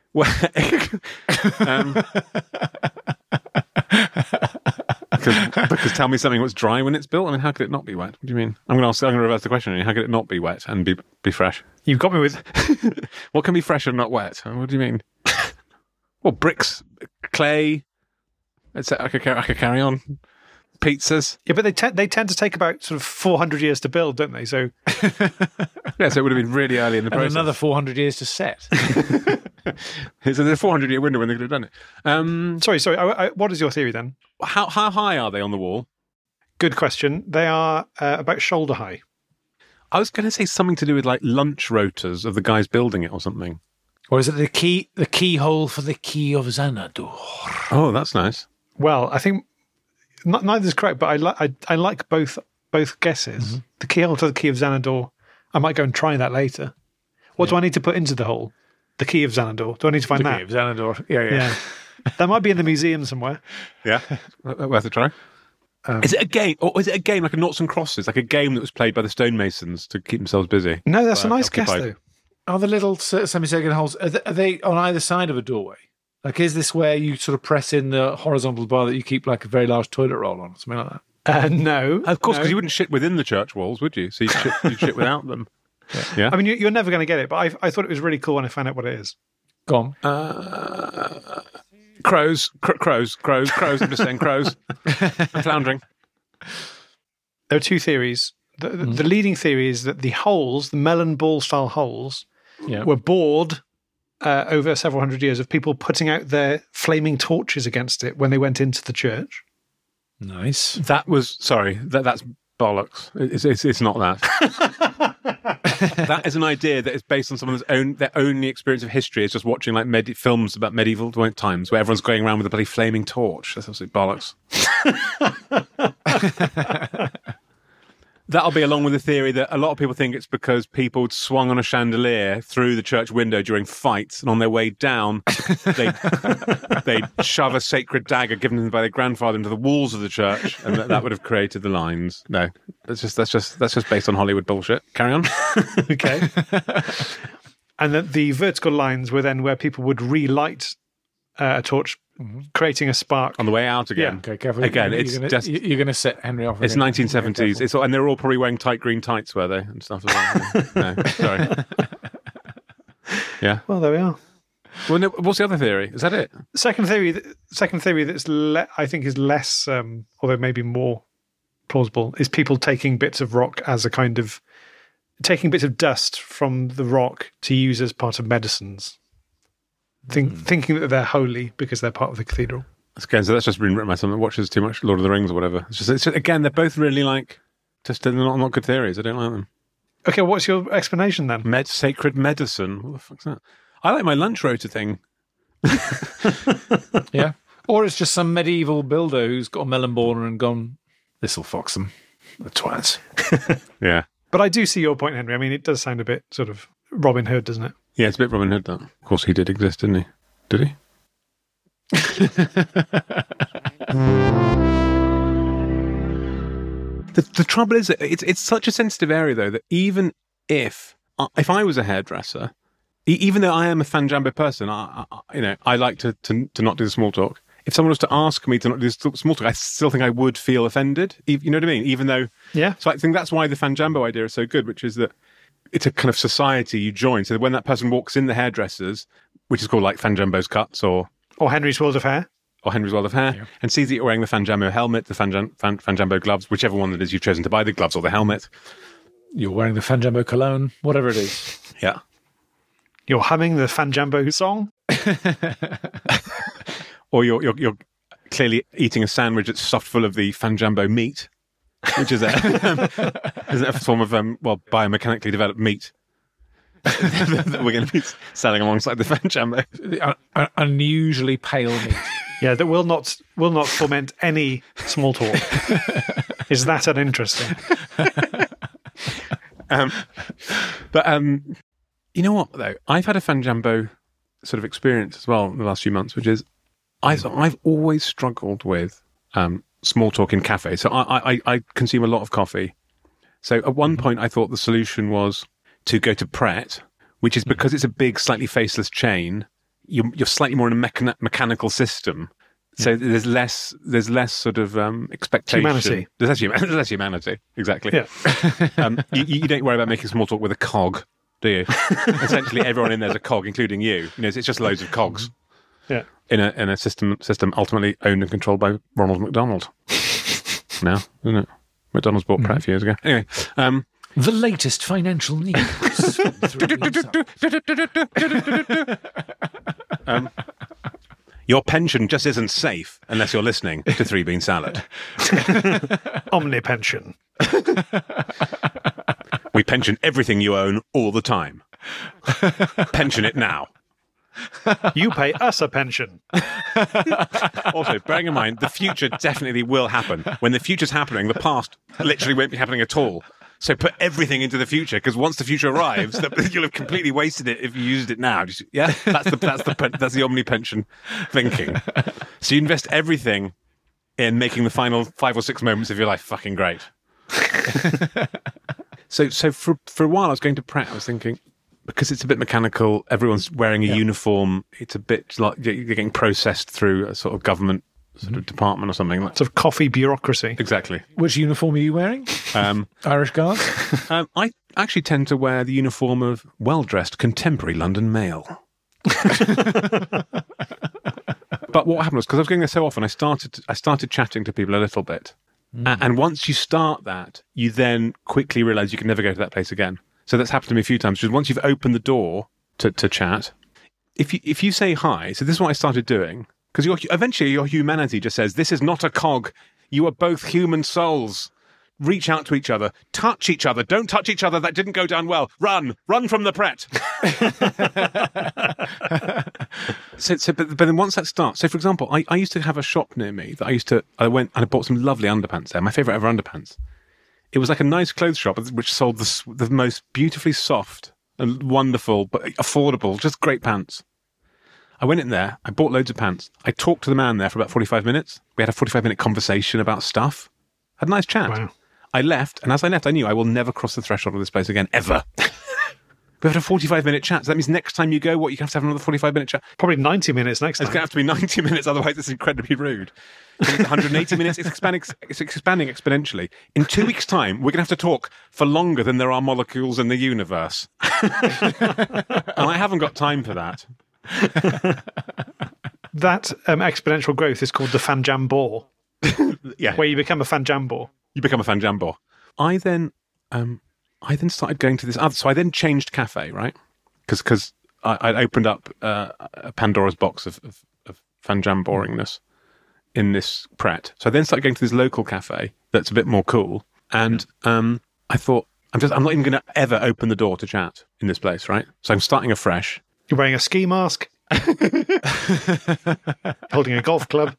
Because tell me something was dry when it's built. I mean, how could it not be wet? What do you mean? I'm going to reverse the question. How could it not be wet and be fresh? You've got me with... What can be fresh and not wet? What do you mean? Well, bricks, clay. I could carry on. Pizzas. Yeah, but they tend to take about sort of 400 years to build, don't they? So Yeah, so it would have been really early in the And process. another 400 years to set. So there's a 400-year window when they could have done it. sorry. What is your theory then? How high are they on the wall? Good question. They are about shoulder high. I was going to say something to do with like lunch rotas of the guys building it or something. Or is it the keyhole for the key of Xanadu? Oh, that's nice. Well, I think neither is correct, but I like both guesses. Mm-hmm. The keyhole to the key of Xanadu. I might go and try that later. What do I need to put into the hole? The key of Xanadu. Do I need to find The that? key of Xanadu. Yeah. Yeah. That might be in the museum somewhere. Yeah, worth a try. Is it a game, or is it a game like a Noughts and Crosses, like a game that was played by the stonemasons to keep themselves busy? No, that's a Right, nice guess, occupied. though. Are the little semicircular holes, are they on either side of a doorway? Like, is this where you sort of press in the horizontal bar that you keep like a very large toilet roll on, or something like that? No. Of course, no. because you wouldn't shit within the church walls, would you? So you'd shit without them. Yeah. I mean, you're never going to get it, but I thought it was really cool when I found out what it is. Go on. Crows. I'm just saying crows. I'm floundering. There are two theories. The leading theory is that the holes, the melon ball style holes, Yeah. were bored over several hundred years of people putting out their flaming torches against it when they went into the church. Nice. That was that's bollocks. It's not that. That is an idea that is based on someone's their only experience of history is just watching like films about medieval times where everyone's going around with a bloody flaming torch. That's absolute bollocks. That'll be along with the theory that a lot of people think it's because people swung on a chandelier through the church window during fights, and on their way down, they shove a sacred dagger given them by their grandfather into the walls of the church, and that would have created the lines. No, that's just based on Hollywood bullshit. Carry on. Okay. And that the vertical lines were then where people would relight a torch creating a spark. On the way out again. Okay, careful. Again, you're going to set Henry off. It's again. 1970s. And they're all probably wearing tight green tights, were they? And stuff as well. No, sorry. Yeah. Well, there we are. Well, no, what's the other theory? Is that it? Second theory that's I think is less, although maybe more plausible, is people taking bits of rock as a kind of taking bits of dust from the rock to use as part of medicines, thinking that they're holy because they're part of the cathedral. Okay, so that's just been written by someone that watches too much Lord of the Rings or whatever. It's just again, they're both really they're not good theories. I don't like them. Okay, what's your explanation then? Sacred medicine. What the fuck's that? I like my lunch rota thing. Yeah. Or it's just some medieval builder who's got a melon border and gone, this'll fox them. The twats. Yeah. But I do see your point, Henry. I mean, it does sound a bit sort of Robin Hood, doesn't it? Yeah, it's a bit Robin Hood, that. Of course, he did exist, didn't he? Did he? The trouble is, it's such a sensitive area, though, that even if I was a hairdresser, even though I am a Fanjambo person, I like to not do the small talk. If someone was to ask me to not do the small talk, I still think I would feel offended. You know what I mean? Even though, yeah. So I think that's why the Fanjambo idea is so good, which is that it's a kind of society you join. So that when that person walks in the hairdressers, which is called like Fanjambo's Cuts or Henry's World of Hair. Or Henry's World of Hair, yeah. And sees that you're wearing the Fanjambo helmet, the Fanjambo gloves, whichever one it is you've chosen to buy, the gloves or the helmet. You're wearing the Fanjambo cologne, whatever it is. Yeah. You're humming the Fanjambo song. Or you're clearly eating a sandwich that's stuffed full of the Fanjambo meat, which is a form of biomechanically developed meat that we're going to be selling alongside the Fanjambo. Unusually pale meat. Yeah, that will not foment any small talk. Is that uninteresting? You know what though? I've had a Fanjambo sort of experience as well in the last few months, which is I've always struggled with small talk in cafes. So I consume a lot of coffee. So at one point I thought the solution was to go to Pret, which is because it's a big, slightly faceless chain. You're slightly more in a mechanical system, so there's less sort of expectation. Humanity. There's less humanity, exactly. Yeah. You don't worry about making small talk with a cog, do you? Essentially, everyone in there's a cog, including you. It's just loads of cogs. Yeah. In a system ultimately owned and controlled by Ronald McDonald. Now, isn't it? McDonald's bought Pret a few years ago. Anyway. The latest financial news. Your pension just isn't safe unless you're listening to Three Bean Salad. Omnipension. We pension everything you own all the time. Pension it now. You pay us a pension. Also, bearing in mind, the future definitely will happen. When the future's happening, the past literally won't be happening at all. So put everything into the future, because once the future arrives, you'll have completely wasted it if you used it now. Yeah, that's the omnipension thinking. So you invest everything in making the final 5 or 6 moments of your life fucking great. So for a while, I was going to Pret. I was thinking, because it's a bit mechanical, everyone's wearing a uniform. It's a bit like you're getting processed through a sort of government sort of department or something. Sort of coffee bureaucracy. Exactly. Which uniform are you wearing? Irish Guards? I actually tend to wear the uniform of well-dressed contemporary London male. But what happened was, because I was going there so often, I started chatting to people a little bit. And once you start that, you then quickly realise you can never go to that place again. So that's happened to me a few times. Because once you've opened the door to chat, if you say hi, so this is what I started doing, because eventually your humanity just says, this is not a cog. You are both human souls. Reach out to each other. Touch each other. Don't touch each other. That didn't go down well. Run from the Pret. But then once that starts, so for example, I used to have a shop near me that I went and I bought some lovely underpants there. My favourite ever underpants. It was like a nice clothes shop which sold the most beautifully soft and wonderful, but affordable, just great pants. I went in there, I bought loads of pants. I talked to the man there for about 45 minutes. We had a 45-minute conversation about stuff. Had a nice chat. Wow. I left, and as I left, I knew I will never cross the threshold of this place again, ever. We have a 45-minute chat. So that means next time you go, you have to have another 45-minute chat. Probably 90 minutes next time. It's going to have to be 90 minutes, otherwise it's incredibly rude. It's 180 minutes. It's expanding exponentially. In 2 weeks' time, we're going to have to talk for longer than there are molecules in the universe. And I haven't got time for that. That exponential growth is called the fanjambor. Yeah. Where you become a fanjambor. You become a fanjambor. I then started going to this other. So I then changed cafe, right? Because I opened up a Pandora's box of fanjamboringness in this Pret. So I then started going to this local cafe that's a bit more cool. And I thought, I'm not even going to ever open the door to chat in this place, right? So I'm starting afresh. You're wearing a ski mask. Holding a golf club.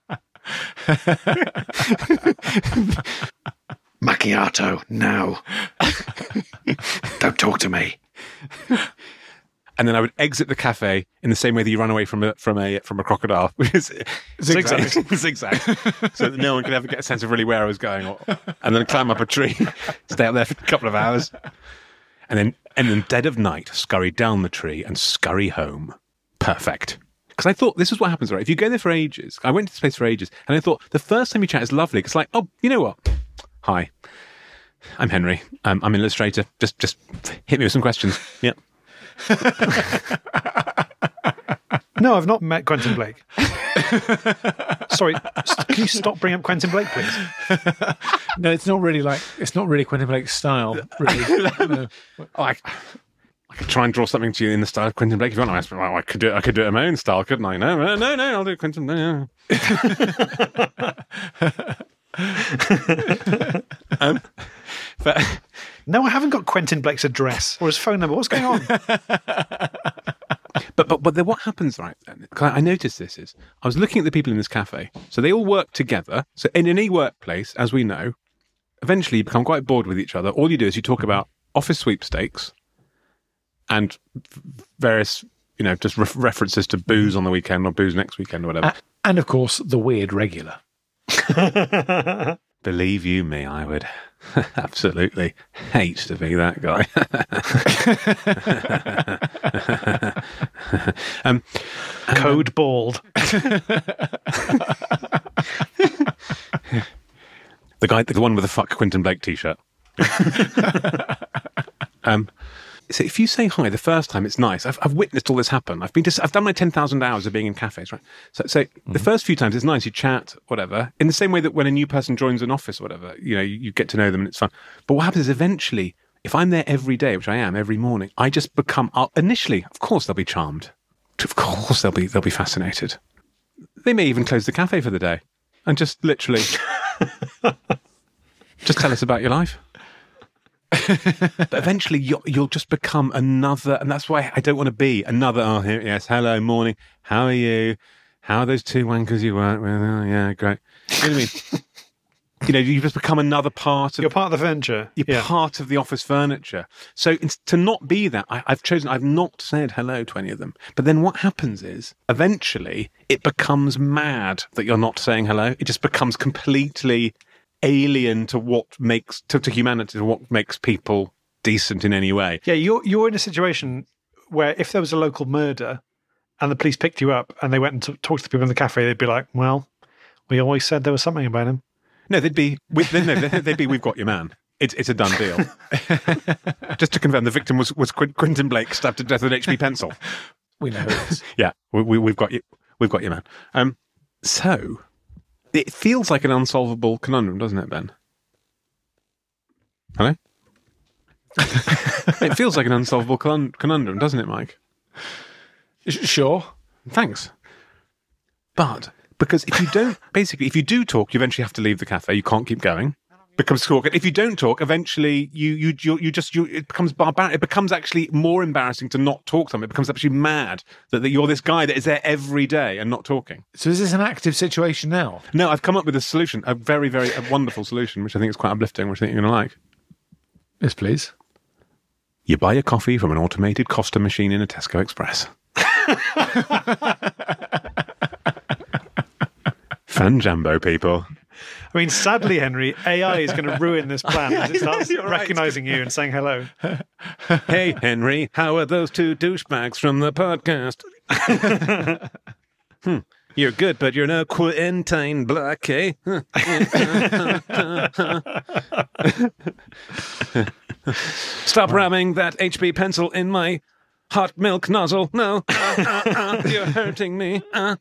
Macchiato, now. Don't talk to me. And then I would exit the cafe in the same way that you run away from a crocodile, which is zigzag, so that no one could ever get a sense of really where I was going. And then climb up a tree, stay up there for a couple of hours, and then dead of night, scurry down the tree and scurry home. Perfect. Because I thought this is what happens, right? If you go there for ages, I went to this place for ages, and I thought the first time you chat is lovely. It's like, oh, you know what? Hi, I'm Henry. I'm an illustrator. Just hit me with some questions. Yep. No, I've not met Quentin Blake. Sorry, can you stop bringing up Quentin Blake, please? No, it's not really Quentin Blake's style. Really. No. Oh, I could try and draw something to you in the style of Quentin Blake if you want. I could do it in my own style, couldn't I? No, I'll do Quentin. No. But no, I haven't got Quentin Blake's address or his phone number. What's going on? But then what happens, right? Then, 'cause I noticed this I was looking at the people in this cafe. So they all work together. So in any workplace, as we know, eventually you become quite bored with each other. All you do is you talk about office sweepstakes and various, just references to booze on the weekend or booze next weekend or whatever. And of course, the weird regular. Believe you me, I would absolutely hate to be that guy. Code bald. The one with the fuck Quentin Blake t-shirt. So if you say hi the first time, it's nice. I've witnessed all this happen. I've done my 10,000 hours of being in cafes, right? So the first few times it's nice. You chat, whatever. In the same way that when a new person joins an office, or whatever, you get to know them and it's fun. But what happens is eventually, if I'm there every day, which I am every morning, I just become. Initially, of course, they'll be charmed. Of course, they'll be fascinated. They may even close the cafe for the day and just literally just tell us about your life. But eventually you'll just become another, and that's why I don't want to be another. Oh, here, yes, hello, morning. How are you? How are those two wankers you work with? Oh, yeah, great. You know what I mean? You just become another part of. You're part of the furniture. You're part of the office furniture. So to not be that, I've not said hello to any of them. But then what happens is, eventually, it becomes mad that you're not saying hello. It just becomes completely alien to what makes to humanity, to what makes people decent in any way. Yeah, you're in a situation where if there was a local murder and the police picked you up and they went and talked to the people in the cafe, they'd be like, "Well, we always said there was something about him." No, they'd be, we've got your man. It's a done deal. Just to confirm, the victim was Quentin Blake, stabbed to death with an HP pencil. We know who it is. Yeah, we've got you. We've got your man. So. It feels like an unsolvable conundrum, doesn't it, Ben? Hello? It feels like an unsolvable conundrum, doesn't it, Mike? Sure. Thanks. But, because if you do talk, you eventually have to leave the cafe. You can't keep going. Becomes squawk. If you don't talk, eventually it becomes barbaric. It becomes actually more embarrassing to not talk to them. It becomes actually mad that you're this guy that is there every day and not talking. So is this an active situation now? No, I've come up with a solution, a very, very wonderful solution, which I think is quite uplifting, which I think you're going to like. Yes, please. You buy your coffee from an automated Costa machine in a Tesco Express. Fanjambo, people. I mean, sadly, Henry, AI is going to ruin this plan as it starts recognising you and saying hello. Hey, Henry, how are those two douchebags from the podcast? You're good, but you're no Quentin Black, eh? Stop ramming that HB pencil in my hot milk nozzle. No, you're hurting me.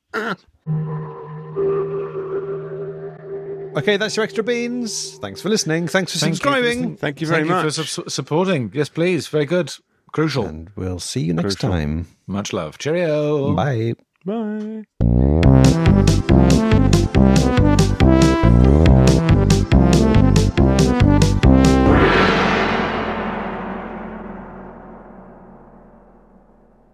Okay, that's your extra beans. Thanks for listening. Thanks for subscribing. Thank you very much. Thank you for supporting. Yes, please. Very good. Crucial. And we'll see you next time. Much love. Cheerio. Bye. Bye.